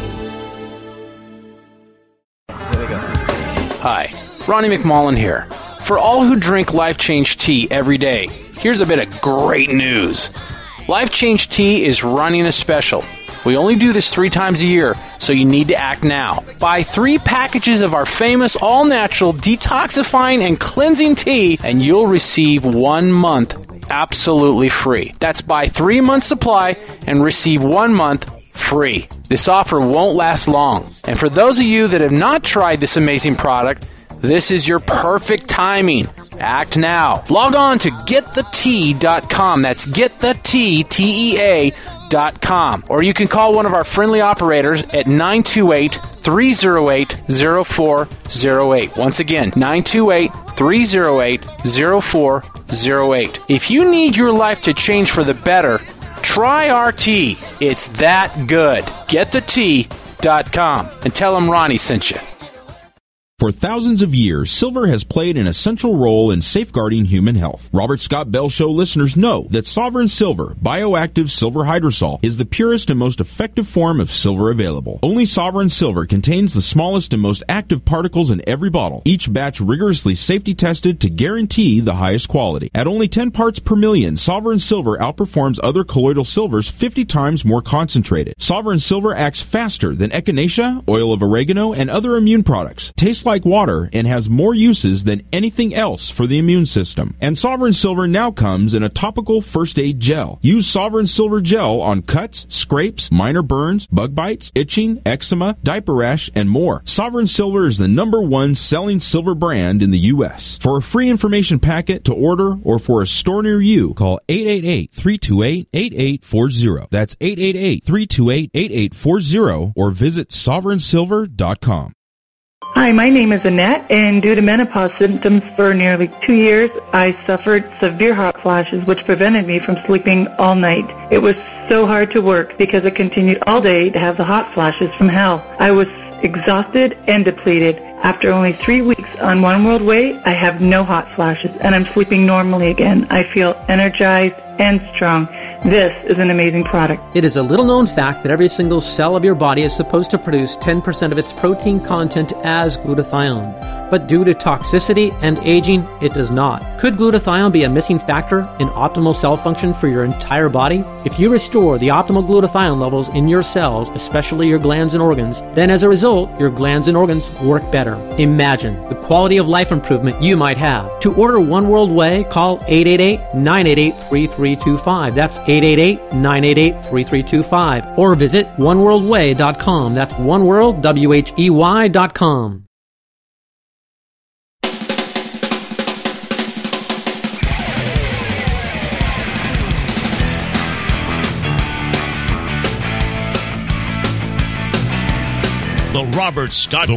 Hi, Ronnie McMullen here. For all who drink Life Change Tea every day, here's a bit of great news. Life Change Tea is running a special. We only do this 3 times a year, so you need to act now. Buy 3 packages of our famous all-natural detoxifying and cleansing tea, and you'll receive 1 month absolutely free. That's buy 3 months supply and receive 1 month free. This offer won't last long. And for those of you that have not tried this amazing product, this is your perfect timing. Act now. Log on to getthetea.com. That's getthetea.com. Or you can call one of our friendly operators at 928-308-0408. Once again, 928-308-0408. If you need your life to change for the better, try our tea. It's that good. Getthetea.com and tell them Ronnie sent you. For thousands of years, silver has played an essential role in safeguarding human health. Robert Scott Bell Show listeners know that Sovereign Silver, bioactive silver hydrosol, is the purest and most effective form of silver available. Only Sovereign Silver contains the smallest and most active particles in every bottle, each batch rigorously safety tested to guarantee the highest quality. At only 10 parts per million, Sovereign Silver outperforms other colloidal silvers 50 times more concentrated. Sovereign Silver acts faster than echinacea, oil of oregano, and other immune products. Tastes like water and has more uses than anything else for the immune system. And Sovereign Silver now comes in a topical first aid gel. Use Sovereign Silver gel on cuts, scrapes, minor burns, bug bites, itching, eczema, diaper rash, and more. Sovereign Silver is the #1 selling silver brand in the U.S. For a free information packet to order or for a store near you, call 888-328-8840. That's 888-328-8840 or visit sovereignsilver.com. Hi, my name is Annette, and due to menopause symptoms for nearly 2 years, I suffered severe hot flashes, which prevented me from sleeping all night. It was so hard to work because I continued all day to have the hot flashes from hell. I was exhausted and depleted. After only 3 weeks on One World Way, I have no hot flashes, and I'm sleeping normally again. I feel energized and strong. This is an amazing product. It is a little-known fact that every single cell of your body is supposed to produce 10% of its protein content as glutathione. But due to toxicity and aging, it does not. Could glutathione be a missing factor in optimal cell function for your entire body? If you restore the optimal glutathione levels in your cells, especially your glands and organs, then as a result, your glands and organs work better. Imagine the quality of life improvement you might have. To order One World Way, call 888-988-3325. That's 888-988-3325. Or visit oneworldway.com. That's oneworld.com. The Robert Scott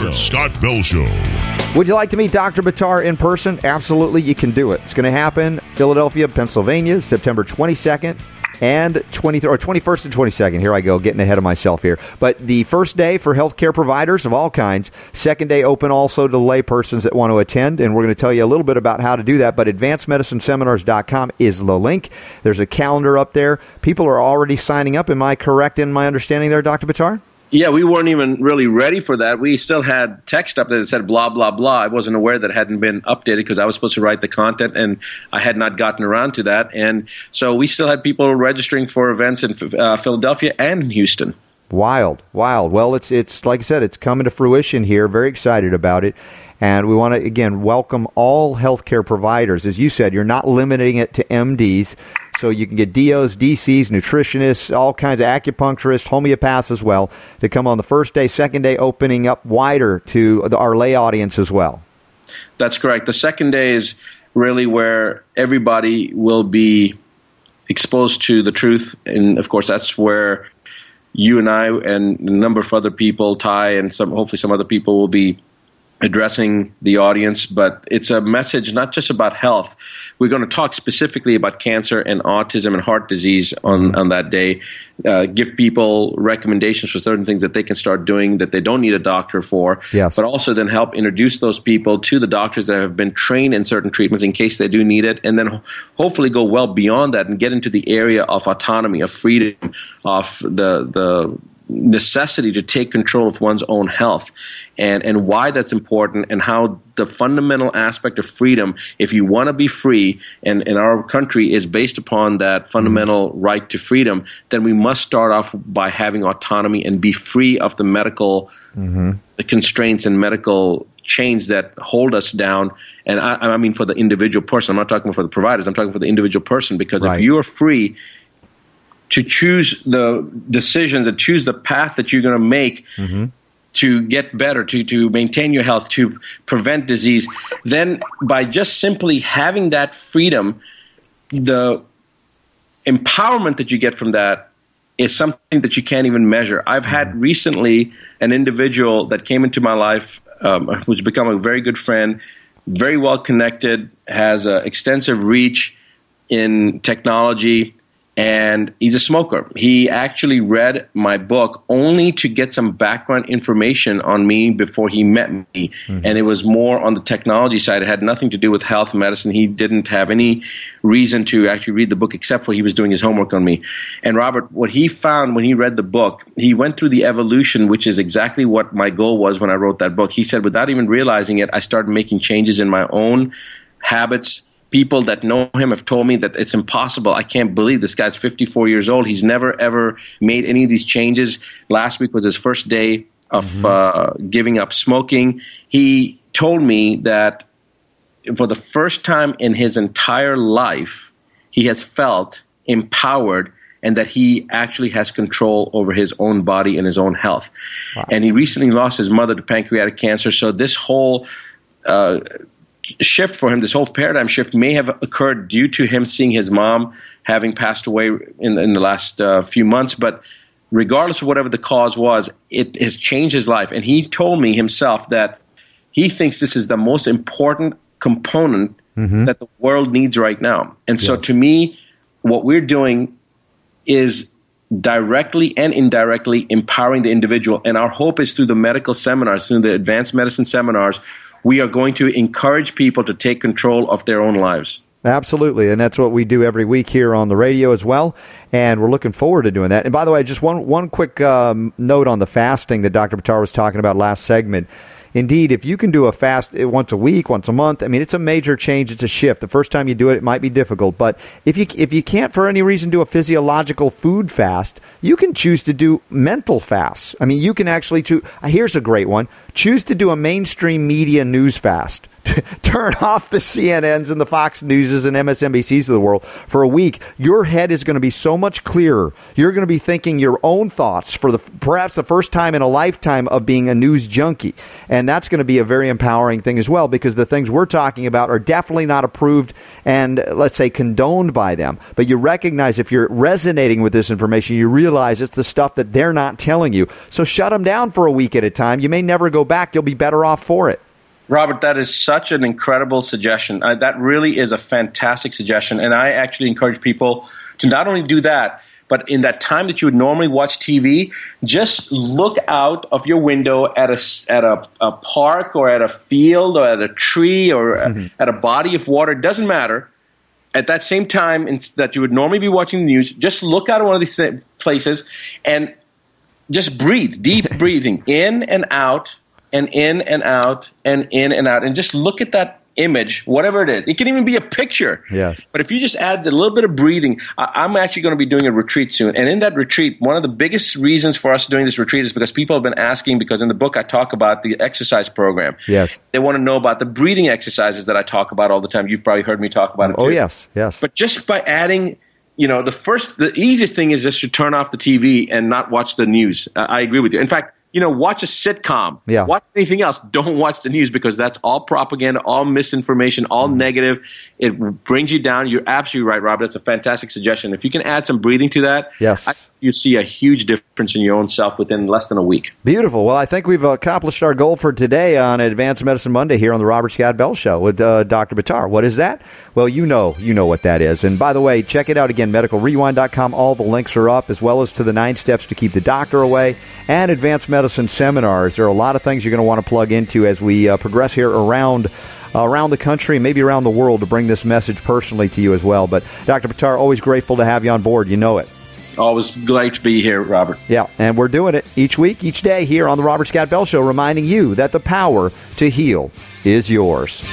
Bell Show. Would you like to meet Dr. Buttar in person? Absolutely, you can do it. It's going to happen Philadelphia, Pennsylvania, September 22nd and 21st and 22nd. Here I go, getting ahead of myself here. But the first day for healthcare providers of all kinds. Second day open also to laypersons that want to attend. And we're going to tell you a little bit about how to do that. But advancedmedicineseminars.com is the link. There's a calendar up there. People are already signing up. Am I correct in my understanding there, Dr. Buttar? Yeah, we weren't even really ready for that. We still had text up there that said blah, blah, blah. I wasn't aware that it hadn't been updated because I was supposed to write the content, and I had not gotten around to that. And so we still had people registering for events in Philadelphia and in Houston. Wild. Well, it's like I said, it's coming to fruition here. Very excited about it. And we want to, again, welcome all healthcare providers. As you said, you're not limiting it to MDs. So you can get DOs, DCs, nutritionists, all kinds of acupuncturists, homeopaths as well, to come on the first day, second day, opening up wider to our lay audience as well. That's correct. The second day is really where everybody will be exposed to the truth. And, of course, that's where you and I and a number of other people, Ty, and hopefully some other people will be addressing the audience. But it's a message not just about health. We're going to talk specifically about cancer and autism and heart disease on that day, give people recommendations for certain things that they can start doing that they don't need a doctor for, yes. But also then help introduce those people to the doctors that have been trained in certain treatments in case they do need it, and then hopefully go well beyond that and get into the area of autonomy, of freedom, of the necessity to take control of one's own health, and why that's important, and how the fundamental aspect of freedom, if you want to be free, and our country is based upon that fundamental right to freedom, then we must start off by having autonomy and be free of the medical constraints and medical chains that hold us down. And I mean for the individual person. I'm not talking for the providers. I'm talking for the individual person, because if you are free to choose the decision, to choose the path that you're going to make to get better, to maintain your health, to prevent disease, then by just simply having that freedom, the empowerment that you get from that is something that you can't even measure. I've had recently an individual that came into my life who's become a very good friend, very well connected, has extensive reach in technology, and he's a smoker. He actually read my book only to get some background information on me before he met me. And it was more on the technology side. It had nothing to do with health and medicine. He didn't have any reason to actually read the book except for he was doing his homework on me. And Robert, what he found when he read the book, he went through the evolution, which is exactly what my goal was when I wrote that book. He said, without even realizing it, I started making changes in my own habits. People that know him have told me that it's impossible. I can't believe this guy's 54 years old. He's never, ever made any of these changes. Last week was his first day of giving up smoking. He told me that for the first time in his entire life, he has felt empowered and that he actually has control over his own body and his own health. Wow. And he recently lost his mother to pancreatic cancer. So this whole shift for him, this whole paradigm shift may have occurred due to him seeing his mom having passed away in the last few months. But regardless of whatever the cause was, it has changed his life. And he told me himself that he thinks this is the most important component that the world needs right now. And so to me, what we're doing is directly and indirectly empowering the individual. And our hope is through the medical seminars, through the advanced medicine seminars, we are going to encourage people to take control of their own lives. Absolutely, and that's what we do every week here on the radio as well, and we're looking forward to doing that. And by the way, just one quick note on the fasting that Dr. Buttar was talking about last segment. Indeed, if you can do a fast once a week, once a month, I mean, it's a major change. It's a shift. The first time you do it, it might be difficult. But if you can't for any reason do a physiological food fast, you can choose to do mental fasts. I mean, you can actually choose. Here's a great one. Choose to do a mainstream media news fast. Turn off the CNNs and the Fox Newses and MSNBCs of the world for a week. Your head is going to be so much clearer. You're going to be thinking your own thoughts for perhaps the first time in a lifetime of being a news junkie. And that's going to be a very empowering thing as well, because the things we're talking about are definitely not approved and, let's say, condoned by them. But you recognize if you're resonating with this information, you realize it's the stuff that they're not telling you. So shut them down for a week at a time. You may never go back. You'll be better off for it. Robert, that is such an incredible suggestion. That really is a fantastic suggestion. And I actually encourage people to not only do that, but in that time that you would normally watch TV, just look out of your window at a park or at a field or at a tree or at a body of water. It doesn't matter. At that same time that you would normally be watching the news, just look out at one of these places and just breathe, deep breathing, in and out. And in and out, and in and out. And just look at that image, whatever it is. It can even be a picture. Yes. But if you just add a little bit of breathing, I'm actually going to be doing a retreat soon. And in that retreat, one of the biggest reasons for us doing this retreat is because people have been asking, because in the book I talk about the exercise program. Yes. They want to know about the breathing exercises that I talk about all the time. You've probably heard me talk about it too. Oh, yes, yes. But just by adding, the easiest thing is just to turn off the TV and not watch the news. I agree with you. In fact, watch a sitcom. Yeah. Watch anything else. Don't watch the news, because that's all propaganda, all misinformation, all negative. It brings you down. You're absolutely right, Rob. That's a fantastic suggestion. If you can add some breathing to that, yes, you see a huge difference in your own self within less than a week. Beautiful. Well, I think we've accomplished our goal for today on Advanced Medicine Monday here on the Robert Scott Bell Show with Dr. Buttar. What is that? Well, you know what that is. And by the way, check it out again, medicalrewind.com. All the links are up, as well as to the 9 steps to keep the doctor away and advanced medicine seminars. There are a lot of things you're going to want to plug into as we progress here around the country, maybe around the world, to bring this message personally to you as well. But Dr. Buttar, always grateful to have you on board. You know it. Always glad to be here, Robert. Yeah, and we're doing it each week, each day here on the Robert Scott Bell Show, reminding you that the power to heal is yours.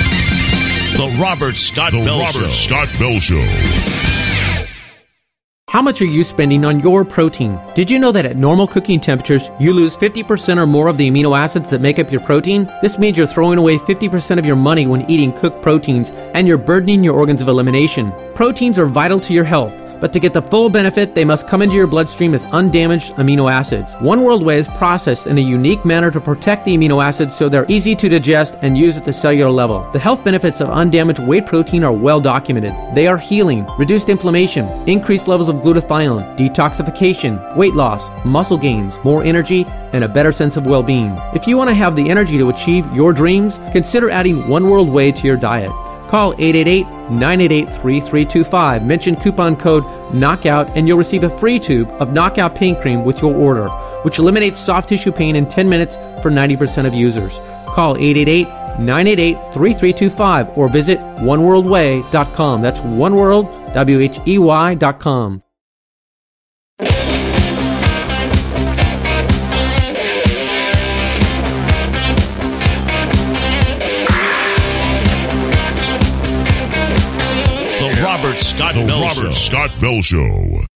The Robert Scott Bell Show. How much are you spending on your protein? Did you know that at normal cooking temperatures, you lose 50% or more of the amino acids that make up your protein? This means you're throwing away 50% of your money when eating cooked proteins, and you're burdening your organs of elimination. Proteins are vital to your health, but to get the full benefit, they must come into your bloodstream as undamaged amino acids. One World Whey is processed in a unique manner to protect the amino acids so they're easy to digest and use at the cellular level. The health benefits of undamaged whey protein are well documented. They are healing, reduced inflammation, increased levels of glutathione, detoxification, weight loss, muscle gains, more energy, and a better sense of well-being. If you want to have the energy to achieve your dreams, consider adding One World Whey to your diet. Call 888-988-3325. Mention coupon code KNOCKOUT and you'll receive a free tube of Knockout Pain Cream with your order, which eliminates soft tissue pain in 10 minutes for 90% of users. Call 888-988-3325 or visit oneworldwhey.com. That's oneworld.com. Robert Scott Bell Show.